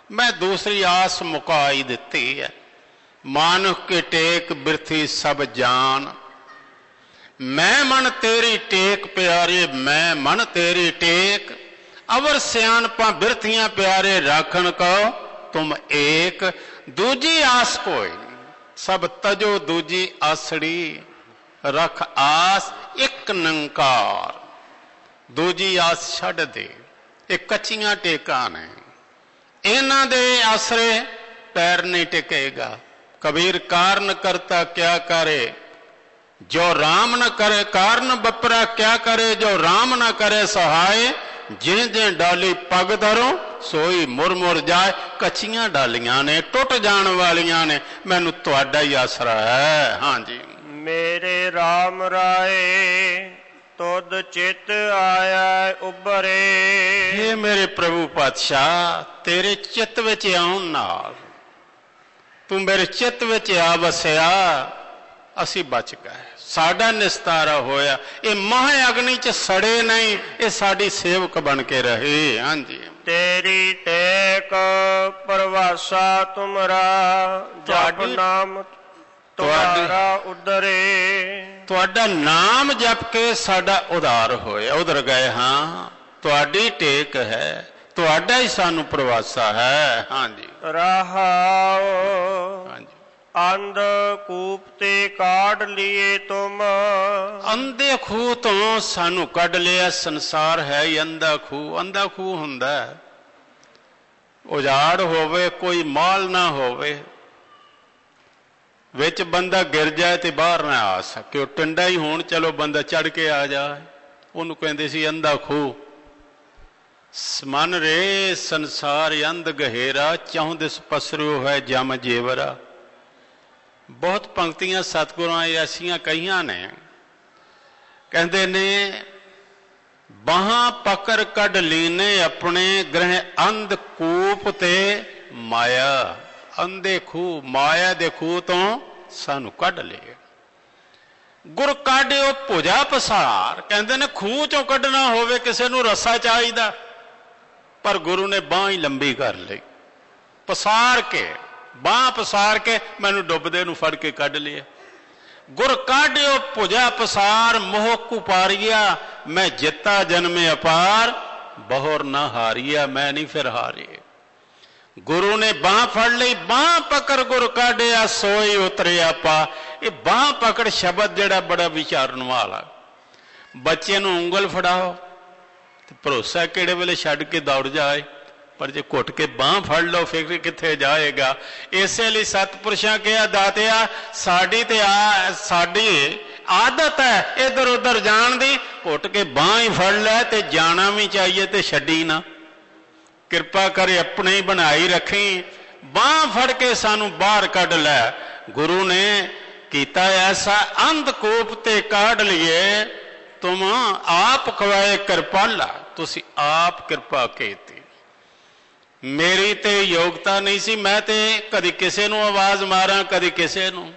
मैं दूसरी आस मुका ही दिती है। मानुख के टेक बिरथी सब जान, मैं मन तेरी टेक प्यारे, मैं मन तेरी टेक। अवर सियाणपा बिरथियां प्यारे, राखण को तुम एक। दूजी आस कोई सब तजो दूजी आसड़ी, रख आस एक निंकार। दूजी आस छड़ दे, ये कच्चियां टेकां ने, इन्हां दे आसरे पैर नहीं टिकेगा। कबीर कारण करता क्या करे, जो राम न करे। कारण बपरा क्या करे, जो राम न करे सहाय। जिं जिं डाली पग धरो, सोई मुर मुर जाए। कच्चियां डालियां ने, टुट जाण वालियां ने, मैनू तुहाडा ही आसरा है। हाँ जी। मेरे राम राय तुद चित आया उबरे। हे मेरे प्रभु पातशाह, तेरे चित्त विच आउण नाल तू मेरे चित्त विच आ वसिया, असी बच गए, साडा निस्तारा होया। ये महा अग्नि च सड़े नहीं, ये साडी सेवक बन के रहे। हाँ जी। तेरी टेक परवासा तुमरा, जप नाम तुम्हारा उदरे। तुहाडा नाम जप के साडा उधार होया, उधर गए। हाँ, तुहाडी टेक है, तुहाडा ही सानू प्रवासा है। हाँ जी। रहाओ हाँ जी। अंध कूप ते काढ़ लिए तुम, अंधे खूह तो सानू कढ़ लिया। संसार है ही अंधा खूह। अंधा खूह हुंदा उजाड़ होवे, कोई माल ना होवे, विच बंदा गिर जाए तो बाहर ना आ सके। टिंडा ही होण, चलो बंदा चढ़ के आ जाए, उन्होंने कहते सी अंधा खूह। मन रे संसार अंध गहेरा, चौं दिस पसरो है जम जेवरा। बहुत पंक्तियां सतगुरां ऐसियां कहियां ने, कहते ने बाहां पकड़ कढ़ लीने अपने, ग्रह अंध कूप ते माया। अंधे खूह, माया दे खूह तो सानू कढ़ ले। गुर काढ़िओ भुजा पसार, कहते ने खूह चों कढ़ना होवे किसी नूं रस्सा चाहिदा, पर गुरु ने बांह ही लंबी कर ली। पसार के, बांह पसार के मैनू डुबदे नूं फड़ के कढ़ लिया। गुर काढ़िओ भुजा पसार, मोह कुपारिया, मैं जिता जन्मे अपार। बहुर ना हारिया, मैं नहीं फिर हारी। गुरु ने बांह फड़ ली, बांह पकड़ गुर काढ़िया, सोई उतरिया पा। ये बांह पकड़ शब्द जिहड़ा बड़ा विचारन वाला। बच्चे नूं उंगल फड़ाओ तो भरोसा किहड़े वेले छड्ड के दौड़ जाए, पर जे घुट के बांह फड़ लो फिर कित्थे जाएगा। इसे लिए सतपुरुषां कहा, दातिया साडी ते आ साडी आदत है इधर उधर जाण दी, घुट के बांह ही फड़ लै ते जाना भी चाहिए ते छड्डी ना। किरपा करे अपने ही बनाई रखी, बांह फड़ के सानू बाहर कढ़ लै। गुरु ने कीता ऐसा, अंधकूप ते काढ़ लिए तुम आप खवाए कृपाला। तुसी आप कृपा कीती, मेरी ते योग्यता नहीं सी, मैं ते कदी किसे नू आवाज मारा कदी किसे नू।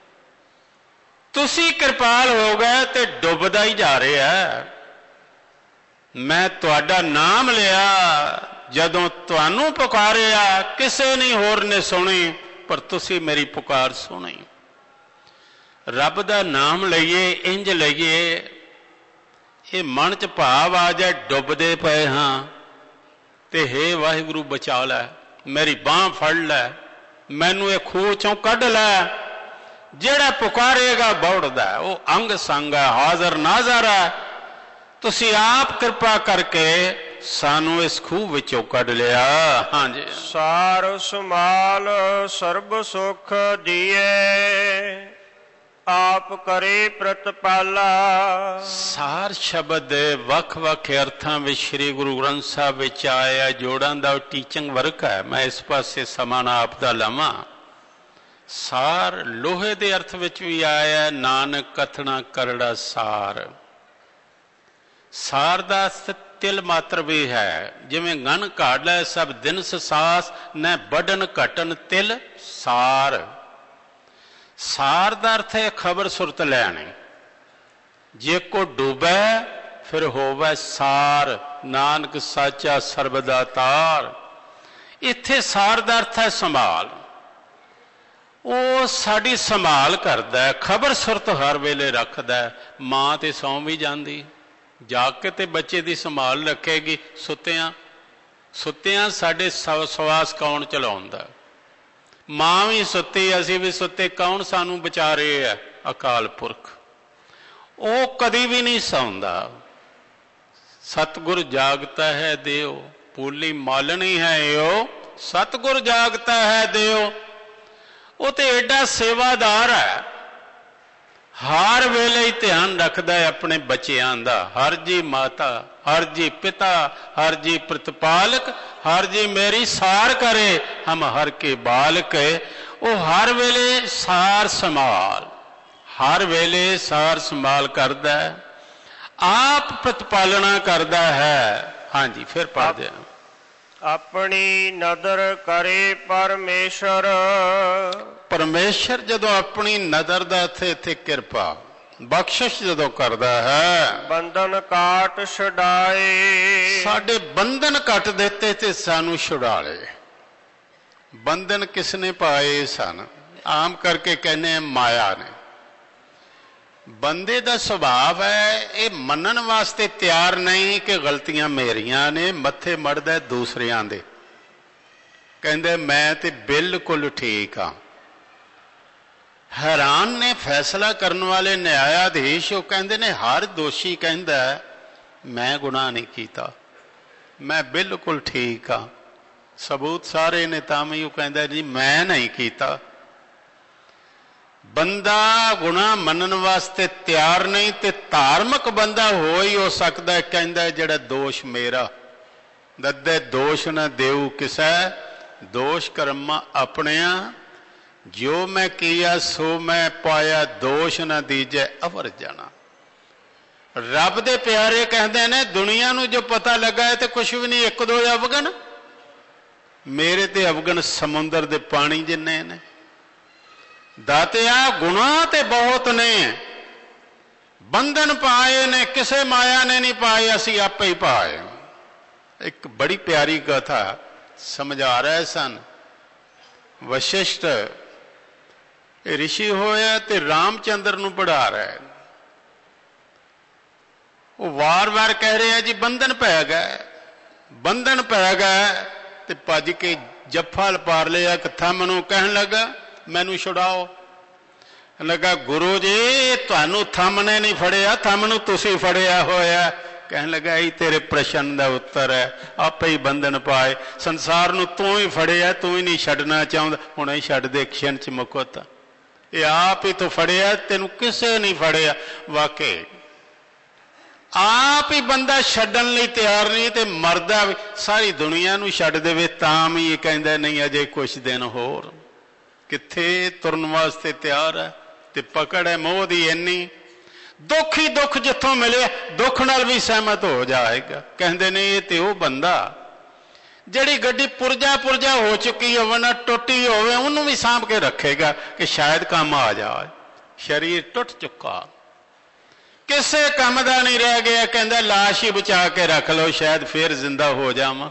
तुसी कृपाल हो गए ते डुबदा ही जा रहा है। मैं तुहाडा नाम लिया, जदों तुहानू पुकारिया किसे नहीं होर ने सुनी, पर तुसी मेरी पुकार सुनी। रब दा नाम लईए, इंज लईए ये मन च भाव आ जाए, डुबदे पे हाँ ते हे वाहिगुरु बचा लै, मेरी बांह फड़ लै, मैनू ये खूह चों कढ़ लै। जेड़ा पुकारेगा बौड़दा, वो अंग संग है, हाजर नाजर है। तुसी आप कृपा करके सानू इस खूह विचों कढ़ लिया। हाँ जी। सार सुमाल सर्ब सुख दिए, आप करे प्रतिपाला। सार शब्द वख वख अर्थां विच श्री गुरु ग्रंथ साहब विच आया, जोड़ां दा टीचिंग वर्क है। मैं इस पासे समान आप दा लवां। सार लोहे दे अर्थ विच भी आया, नानक कथना करड़ा सार। सार दा तिल मात्र भी है, जिवें गन घाड़ लै सब दिन सास, न बढ़न घटन तिल सार। सार दा अर्थ है खबर सुरत लैनी। जे को डूबै फिर होवै सार, नानक साचा सर्वदा तार। ਇੱਥੇ ਸਾਰ ਦਾ ਅਰਥ ਹੈ ਸੰਭਾਲ। ਉਹ ਸਾਡੀ ਸੰਭਾਲ ਕਰਦਾ, ਖਬਰ ਸੁਰਤ ਹਰ ਵੇਲੇ ਰੱਖਦਾ। ਮਾਂ ਤੇ ਸੌਂ ਵੀ ਜਾਂਦੀ, ਜਾਗ ਕੇ ਤੇ ਬੱਚੇ ਦੀ ਸੰਭਾਲ ਰੱਖੇਗੀ। ਸੁੱਤਿਆਂ ਸੁੱਤਿਆਂ ਸਾਡੇ ਸਵਾਸ ਕੌਣ ਚਲਾਉਂਦਾ? ਮਾਂ ਵੀ ਸੁੱਤੀ, ਅਸੀਂ ਵੀ ਸੁੱਤੇ, ਕੌਣ ਸਾਨੂੰ ਬਚਾ ਰਹੇ ਹੈ? ਅਕਾਲ ਪੁਰਖ। ਉਹ ਕਦੀ ਵੀ ਨਹੀਂ ਸੌਂਦਾ। ਸਤਿਗੁਰ ਜਾਗਤਾ ਹੈ ਦਿਓ, ਪੂਲੀ ਮਾਲਣੀ ਹੈ ਏਓ, ਸਤਿਗੁਰ ਜਾਗਤਾ ਹੈ ਦਿਓ। ਉਹ ਤੇ ਏਡਾ ਸੇਵਾਦਾਰ ਹੈ, ਹਰ ਵੇਲੇ ਹੀ ਧਿਆਨ ਰੱਖਦਾ ਹੈ ਆਪਣੇ ਬੱਚਿਆਂ ਦਾ। ਹਰ ਜੀ ਮਾਤਾ, ਹਰ ਜੀ ਪਿਤਾ, ਹਰ ਜੀ ਪ੍ਰਤਪਾਲਕ, ਹਰ ਜੀ ਮੇਰੀ ਸਾਰ ਕਰੇ, ਹਮ ਹਰ ਕੇ ਬਾਲਕ। ਉਹ ਹਰ ਵੇਲੇ ਸਾਰ ਸੰਭਾਲ, ਹਰ ਵੇਲੇ ਸਾਰ ਸੰਭਾਲ ਕਰਦਾ ਹੈ, ਆਪ ਪ੍ਰਤਪਾਲਣਾ ਕਰਦਾ ਹੈ। ਹਾਂਜੀ, ਫਿਰ ਪੜ੍ਹਦੇ ਹਾਂ। ਆਪਣੀ ਨਦਰ ਕਰੇ ਪਰਮੇਸ਼ਰ। ਪਰਮੇਸ਼ਰ ਜਦੋਂ ਆਪਣੀ ਨਦਰ ਦਾ ਇੱਥੇ ਇੱਥੇ ਕਿਰਪਾ ਬਖਸ਼ਿਸ਼ ਜਦੋਂ ਕਰਦਾ ਹੈ, ਬੰਧਨ ਕਾਟ ਛੁਡਾਏ। ਸਾਡੇ ਬੰਧਨ ਕੱਟ ਦਿੱਤੇ ਤੇ ਸਾਨੂੰ ਛੁਡਾ ਲਏ। ਬੰਧਨ ਕਿਸ ਨੇ ਪਾਏ ਸਨ? ਆਮ ਕਰਕੇ ਕਹਿੰਦੇ ਮਾਇਆ ਨੇ। ਬੰਦੇ ਦਾ ਸੁਭਾਅ ਹੈ, ਇਹ ਮੰਨਣ ਵਾਸਤੇ ਤਿਆਰ ਨਹੀਂ ਕਿ ਗਲਤੀਆਂ ਮੇਰੀਆਂ ਨੇ, ਮੱਥੇ ਮੜਦਾ ਦੂਸਰਿਆਂ ਦੇ। ਕਹਿੰਦੇ ਮੈਂ ਤੇ ਬਿਲਕੁਲ ਠੀਕ ਹਾਂ। ਹੈਰਾਨ ਨੇ ਫੈਸਲਾ ਕਰਨ ਵਾਲੇ ਨਿਆਇਆਧੀਸ਼, ਉਹ ਕਹਿੰਦੇ ਨੇ ਹਰ ਦੋਸ਼ੀ ਕਹਿੰਦਾ ਮੈਂ ਗੁਨਾਹ ਨਹੀਂ ਕੀਤਾ, ਮੈਂ ਬਿਲਕੁਲ ਠੀਕ ਹਾਂ। ਸਬੂਤ ਸਾਰੇ ਨੇ, ਤਾਂ ਵੀ ਉਹ ਕਹਿੰਦਾ ਜੀ ਮੈਂ ਨਹੀਂ ਕੀਤਾ। ਬੰਦਾ ਗੁਨਾਹ ਮੰਨਣ ਵਾਸਤੇ ਤਿਆਰ ਨਹੀਂ, ਤੇ ਧਾਰਮਿਕ ਬੰਦਾ ਹੋ ਹੀ ਹੋ ਸਕਦਾ ਕਹਿੰਦਾ ਜਿਹੜਾ ਦੋਸ਼ ਮੇਰਾ। ਦੱਦੇ ਦੋਸ਼ ਨਾ ਦੇਉ ਕਿਸੈ, ਦੋਸ਼ ਕਰਮਾਂ ਆਪਣਿਆਂ। ਜੋ ਮੈਂ ਕੀਆ ਸੋ ਮੈਂ ਪਾਇਆ, ਦੋਸ਼ ਨਾ ਦੀਜੈ ਅਵਰ ਜਾਣਾ। ਰੱਬ ਦੇ ਪਿਆਰੇ ਕਹਿੰਦੇ ਨੇ ਦੁਨੀਆ ਨੂੰ ਜੋ ਪਤਾ ਲੱਗਾ ਹੈ ਤੇ ਕੁਛ ਵੀ ਨਹੀਂ, ਇੱਕ ਦੋ ਅਵਗਣ। ਮੇਰੇ ਤੇ ਅਵਗਣ ਸਮੁੰਦਰ ਦੇ ਪਾਣੀ ਜਿੰਨੇ ਨੇ। ਦਾਤਿਆ ਗੁਨਾਹ ਤੇ ਬਹੁਤ ਨੇ, ਬੰਧਨ ਪਾਏ ਨੇ, ਕਿਸੇ ਮਾਇਆ ਨੇ ਨਹੀਂ ਪਾਏ, ਅਸੀਂ ਆਪੇ ਹੀ ਪਾਏ। ਇੱਕ ਬੜੀ ਪਿਆਰੀ ਕਥਾ ਸਮਝਾ ਰਹੇ ਸਨ ਵਸ਼ਿਸ਼ਟ। ਇਹ ਰਿਸ਼ੀ ਹੋਇਆ ਤੇ ਰਾਮਚੰਦਰ ਨੂੰ ਪੜ੍ਹਾ ਰਿਹਾ। ਉਹ ਵਾਰ-ਵਾਰ ਕਹਿ ਰਿਹਾ ਜੀ ਬੰਧਨ ਪੈ ਗਿਆ, ਬੰਧਨ ਪੈ ਗਿਆ, ਤੇ ਭੱਜ ਕੇ ਜੱਫਾ ਲਪਾਰ ਲਿਆ ਕਿ ਥੰਮ ਨੂੰ। ਕਹਿਣ ਲੱਗਾ ਮੈਨੂੰ ਛੁਡਾਓ। ਲੱਗਾ ਗੁਰੂ ਜੀ ਤੁਹਾਨੂੰ ਥੰਮ ਨੇ ਨਹੀਂ ਫੜਿਆ, ਥੰਮ ਨੂੰ ਤੁਸੀਂ ਫੜਿਆ ਹੋਇਆ। ਕਹਿਣ ਲੱਗਾ ਇਹ ਤੇਰੇ ਪ੍ਰਸ਼ਨ ਦਾ ਉੱਤਰ ਹੈ, ਆਪੇ ਹੀ ਬੰਧਨ ਪਾਏ। ਸੰਸਾਰ ਨੂੰ ਤੂੰ ਹੀ ਫੜਿਆ, ਤੂੰ ਹੀ ਨਹੀਂ ਛੱਡਣਾ ਚਾਹੁੰਦਾ, ਹੁਣ ਹੀ ਛੱਡ ਦੇ ਖਿਣ ਚ ਮੁਕਤ। ਇਹ ਆਪ ਹੀ ਤੂੰ ਫੜਿਆ, ਤੈਨੂੰ ਕਿਸੇ ਨਹੀਂ ਫੜਿਆ। ਵਾਕਈ ਆਪ ਹੀ ਬੰਦਾ ਛੱਡਣ ਲਈ ਤਿਆਰ ਨਹੀਂ, ਤੇ ਮਰਦਾ ਵੀ ਸਾਰੀ ਦੁਨੀਆ ਨੂੰ ਛੱਡ ਦੇਵੇ ਤਾਂ ਵੀ ਇਹ ਕਹਿੰਦਾ ਨਹੀਂ ਅਜੇ ਕੁਛ ਦਿਨ ਹੋਰ। ਕਿੱਥੇ ਤੁਰਨ ਵਾਸਤੇ ਤਿਆਰ ਹੈ, ਤੇ ਪਕੜ ਹੈ ਮੋਹ ਦੀ ਇੰਨੀ। ਦੁੱਖ ਹੀ ਦੁੱਖ ਜਿੱਥੋਂ ਮਿਲੇ ਦੁੱਖ ਨਾਲ ਵੀ ਸਹਿਮਤ ਹੋ ਜਾਏਗਾ। ਕਹਿੰਦੇ ਨੇ ਇਹ ਤੇ ਉਹ ਬੰਦਾ ਜਿਹੜੀ ਗੱਡੀ ਪੁਰਜਾ ਪੁਰਜਾ ਹੋ ਚੁੱਕੀ ਹੋਵੇ ਨਾ, ਟੁੱਟੀ ਹੋਵੇ, ਉਹਨੂੰ ਵੀ ਸਾਂਭ ਕੇ ਰੱਖੇਗਾ ਕਿ ਸ਼ਾਇਦ ਕੰਮ ਆ ਜਾਏ। ਸਰੀਰ ਟੁੱਟ ਚੁੱਕਾ, ਕਿਸੇ ਕੰਮ ਦਾ ਨਹੀਂ ਰਹਿ ਗਿਆ। ਕਹਿੰਦਾ ਲਾਸ਼ ਹੀ ਬਚਾ ਕੇ ਰੱਖ ਲਓ, ਸ਼ਾਇਦ ਫੇਰ ਜ਼ਿੰਦਾ ਹੋ ਜਾਵਾਂ।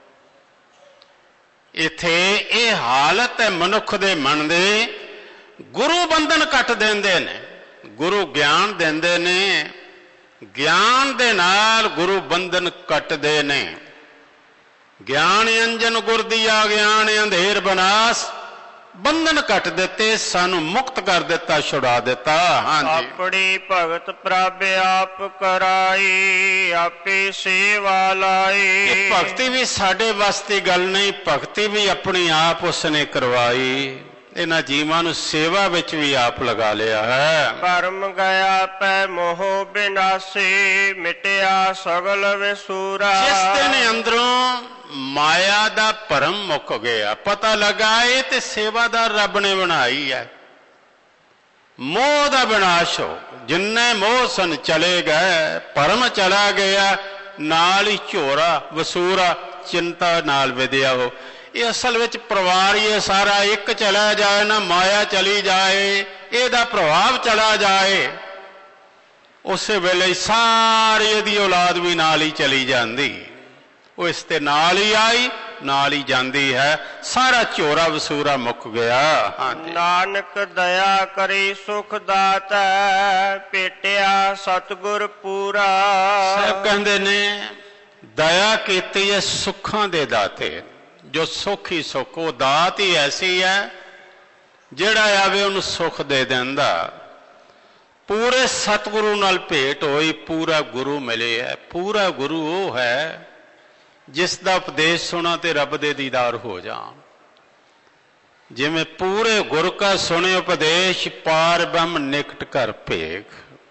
ਇੱਥੇ ਇਹ ਹਾਲਤ ਹੈ ਮਨੁੱਖ ਦੇ ਮਨ ਦੇ। ਗੁਰੂ ਬੰਧਨ ਕੱਟ ਦਿੰਦੇ ਨੇ, ਗੁਰੂ ਗਿਆਨ ਦਿੰਦੇ ਨੇ, ਗਿਆਨ ਦੇ ਨਾਲ ਗੁਰੂ ਬੰਧਨ ਕੱਟਦੇ ਨੇ। ਗਿਆਨ ਅੰਜਨ ਗੁਰ ਦੀਆ ਗਿਆਨ ਅੰਧੇਰ ਬਨਾਸ। ਬੰਧਨ ਕੱਟ ਦਿੱਤੇ, ਸਾਨੂੰ ਮੁਕਤ ਕਰ ਦਿੱਤਾ, ਛੁਡਾ ਦਿੱਤਾ। ਹਾਂਜੀ, ਆਪਣੀ ਭਗਤ ਪ੍ਰਭ ਆਪ ਕਰਾਈ, ਆਪੇ ਸੇਵਾ ਲਾਈ। ਇਹ ਭਗਤੀ ਵੀ ਸਾਡੇ ਵਾਸਤੇ ਗੱਲ ਨਹੀਂ, ਭਗਤੀ ਵੀ ਆਪਣੀ ਆਪ ਉਸਨੇ ਕਰਵਾਈ। ਇਹਨਾਂ ਜੀਵਾਂ ਨੂੰ ਸੇਵਾ ਵਿੱਚ ਵੀ ਆਪ ਲਗਾ ਲਿਆ ਹੈ। ਭਰਮ ਗਿਆ ਪੈ ਮੋਹ ਬਿਨਾਸੀ, ਮਿਟਿਆ ਸਗਲ ਵਿਸੂਰਾ। ਜਿਸ ਦਿਨ ਅੰਦਰੋਂ ਮਾਇਆ ਦਾ ਭਰਮ ਮੁੱਕ ਗਿਆ, ਪਤਾ ਲੱਗਾ ਇਹ ਤੇ ਸੇਵਾਦਾਰ ਰੱਬ ਨੇ ਬਣਾਈ ਹੈ। ਮੋਹ ਦਾ ਵਿਨਾਸ਼ ਹੋ, ਜਿੰਨੇ ਮੋਹ ਸਨ ਚਲੇ ਗਏ, ਭਰਮ ਚਲਾ ਗਿਆ, ਨਾਲ ਹੀ ਝੋਰਾ ਵਸੂਰਾ ਚਿੰਤਾ ਨਾਲ ਵਿਦਿਆ ਹੋ। ਇਹ ਅਸਲ ਵਿੱਚ ਪਰਿਵਾਰ ਹੀ ਸਾਰਾ ਇੱਕ ਚਲਾ ਜਾਏ ਨਾ, ਮਾਇਆ ਚਲੀ ਜਾਏ, ਇਹਦਾ ਪ੍ਰਭਾਵ ਚਲਾ ਜਾਏ, ਉਸੇ ਵੇਲੇ ਸਾਰੀ ਇਹਦੀ ਔਲਾਦ ਵੀ ਨਾਲ ਹੀ ਚਲੀ ਜਾਂਦੀ। ਉਹ ਇਸ ਤੇ ਨਾਲ ਹੀ ਆਈ ਨਾਲ ਹੀ ਜਾਂਦੀ ਹੈ, ਸਾਰਾ ਝੋਰਾ ਵਸੂਰਾ ਮੁੱਕ ਗਿਆ। ਹਾਂਜੀ, ਨਾਨਕ ਦਇਆ ਕਰੀ ਸੁਖ ਦਾਤੈ, ਭੇਟਿਆ ਸਤਿਗੁਰ ਪੂਰਾ। ਸਾਹਿਬ ਕਹਿੰਦੇ ਨੇ ਦਇਆ ਕੀਤੀ ਹੈ ਸੁੱਖਾਂ ਦੇ ਦਾਤੇ, ਜੋ ਸੁੱਖ ਹੀ ਸੁੱਖ, ਉਹ ਦਾਤ ਹੀ ਐਸੀ ਹੈ ਜਿਹੜਾ ਆਵੇ ਉਹਨੂੰ ਸੁੱਖ ਦੇ ਦਿੰਦਾ। ਪੂਰੇ ਸਤਿਗੁਰੂ ਨਾਲ ਭੇਟ ਹੋਈ, ਪੂਰਾ ਗੁਰੂ ਮਿਲੇ ਹੈ। ਪੂਰਾ ਗੁਰੂ ਉਹ ਹੈ ਜਿਸ ਦਾ ਉਪਦੇਸ਼ ਸੁਣਾ ਤੇ ਰੱਬ ਦੇ ਦੀਦਾਰ ਹੋ ਜਾਣ। ਜਿਵੇਂ ਪੂਰੇ ਗੁਰ ਕਾ ਸੁਣੇ ਉਪਦੇਸ਼, ਪਾਰ ਬ੍ਰਹਮ ਨਿਕਟ ਕਰ ਭੇਖ।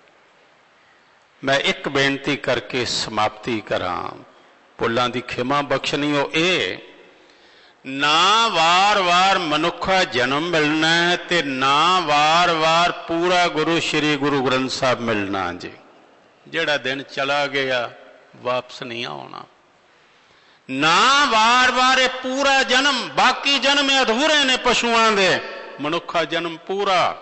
ਮੈਂ ਇੱਕ ਬੇਨਤੀ ਕਰਕੇ ਸਮਾਪਤੀ ਕਰਾਂ, ਭੁੱਲਾਂ ਦੀ ਖਿਮਾ ਬਖਸ਼ਣੀ। ਉਹ ਇਹ, ਨਾ ਵਾਰ-ਵਾਰ ਮਨੁੱਖਾ ਜਨਮ ਮਿਲਣਾ ਹੈ ਤੇ ਨਾ ਵਾਰ-ਵਾਰ ਪੂਰਾ ਗੁਰੂ ਸ਼੍ਰੀ ਗੁਰੂ ਗ੍ਰੰਥ ਸਾਹਿਬ ਮਿਲਣਾ ਜੀ। ਜਿਹੜਾ ਦਿਨ ਚਲਾ ਗਿਆ ਵਾਪਸ ਨਹੀਂ ਆਉਣਾ। ਨਾ ਵਾਰ-ਵਾਰ ਇਹ ਪੂਰਾ ਜਨਮ, ਬਾਕੀ ਜਨਮ ਅਧੂਰੇ ਨੇ ਪਸ਼ੂਆਂ ਦੇ, ਮਨੁੱਖਾ ਜਨਮ ਪੂਰਾ।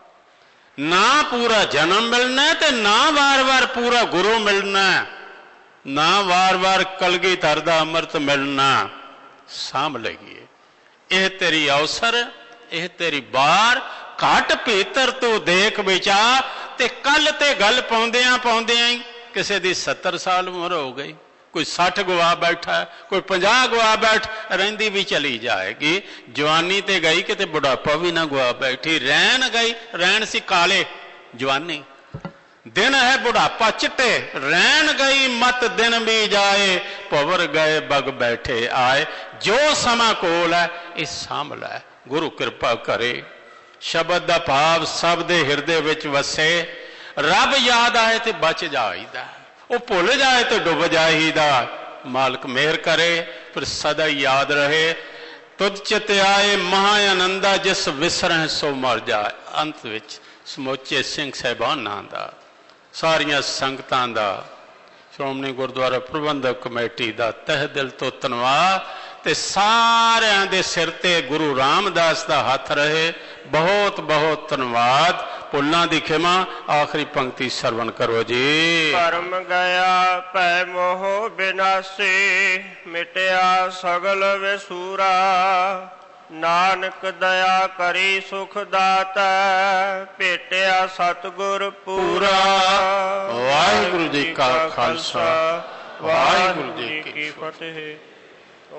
ਨਾ ਪੂਰਾ ਜਨਮ ਮਿਲਣਾ ਤੇ ਨਾ ਵਾਰ-ਵਾਰ ਪੂਰਾ ਗੁਰੂ ਮਿਲਣਾ, ਨਾ ਵਾਰ-ਵਾਰ ਕਲਗੀਧਰ ਦਾ ਅੰਮ੍ਰਿਤ ਮਿਲਣਾ। ਸਾਂਭ ਲਈਏ, ਇਹ ਤੇਰੀ ਅਵਸਰ, ਇਹ ਤੇਰੀ ਬਾਰ। ਘਟ ਭੀਤਰ ਤੂੰ ਦੇਖ ਵਿਚਾਰ, ਤੇ ਕੱਲ ਤੇ ਗੱਲ ਪਾਉਂਦਿਆਂ ਪਾਉਂਦਿਆਂ ਹੀ ਕਿਸੇ ਦੀ ਸੱਤਰ ਸਾਲ ਉਮਰ ਹੋ ਗਈ, ਕੋਈ ਸੱਠ ਗਵਾ ਬੈਠਾ, ਕੋਈ ਪੰਜਾਹ ਗਵਾ ਬੈਠ, ਰਹਿੰਦੀ ਵੀ ਚਲੀ ਜਾਏਗੀ। ਜਵਾਨੀ ਤੇ ਗਈ, ਕਿਤੇ ਬੁਢਾਪਾ ਵੀ ਨਾ ਗਵਾ ਬੈਠੀ। ਰਹਿਣ ਗਈ, ਰਹਿਣ ਸੀ ਕਾਲੇ ਜਵਾਨੀ, ਦਿਨ ਹੈ ਬੁਢਾਪਾ ਚਿੱਟੇ। ਰਹਿਣ ਗਈ ਮਤ ਦਿਨ ਵੀ ਜਾਏ, ਭਵਰ ਗਏ ਬਗ ਬੈਠੇ ਆਏ। ਜੋ ਸਮਾਂ ਕੋਲ ਹੈ ਇਹ ਸਾਂਭ ਲੈ, ਗੁਰੂ ਕਿਰਪਾ ਕਰੇ। ਸ਼ਬਦ ਦਾ ਭਾਵ ਸਭ ਦੇ ਹਿਰਦੇ ਵਿੱਚ ਵਸੇ। ਰੱਬ ਯਾਦ ਆਏ ਤੇ ਬਚ ਜਾਈਦਾ, ਉਹ ਭੁੱਲ ਜਾਏ ਤੇ ਡੁੱਬ ਜਾਈਦਾ। ਮਾਲਕ ਮਿਹਰ ਕਰੇ, ਫਿਰ ਸਦਾ ਯਾਦ ਰਹੇ। ਤੁਧ ਚਿਤ ਆਏ ਮਹਾ ਆਨੰਦਾ, ਜਿਸ ਵਿਸਰਹਿ ਸੋ ਮਰ ਜਾਏ। ਅੰਤ ਵਿੱਚ ਸਮੁੱਚੇ ਸਿੰਘ ਸਾਹਿਬਾਨਾਂ ਦਾ, ਸਾਰੀਆਂ ਸੰਗਤਾਂ ਦਾ, ਸ਼੍ਰੋਮਣੀ ਗੁਰਦੁਆਰਾ ਪ੍ਰਬੰਧਕ ਕਮੇਟੀ ਦਾ ਤਹਿ ਦਿਲ ਤੋਂ ਧੰਨਵਾਦ। ਤੇ ਸਾਰਿਆਂ ਦੇ ਸਿਰ ਤੇ ਗੁਰੂ ਰਾਮਦਾਸ ਦਾ ਹੱਥ ਰਹੇ। ਬਹੁਤ ਬਹੁਤ ਧੰਨਵਾਦ। ਭੁੱਲਾਂ ਦੀ ਖਿਮਾ। ਆਖਰੀ ਪੰਕਤੀ ਸਰਵਣ ਕਰੋ ਜੀ। ਕਰਮ ਗਿਆ ਭੈ ਮੋਹ ਬਿਨਾਸੀ, ਮਿਟਿਆ ਸਗਲ ਵਿਸੂਰਾ। ਨਾਨਕ ਦਇਆ ਕਰੀ ਸੁਖ ਦਾਤੈ, ਭੇਟਿਆ ਸਤਿਗੁਰ ਪੂਰਾ। ਵਾਹਿਗੁਰੂ ਜੀ ਕਾ ਖਾਲਸਾ, ਵਾਹਿਗੁਰੂ ਜੀ ਕੀ ਫਤਿਹ।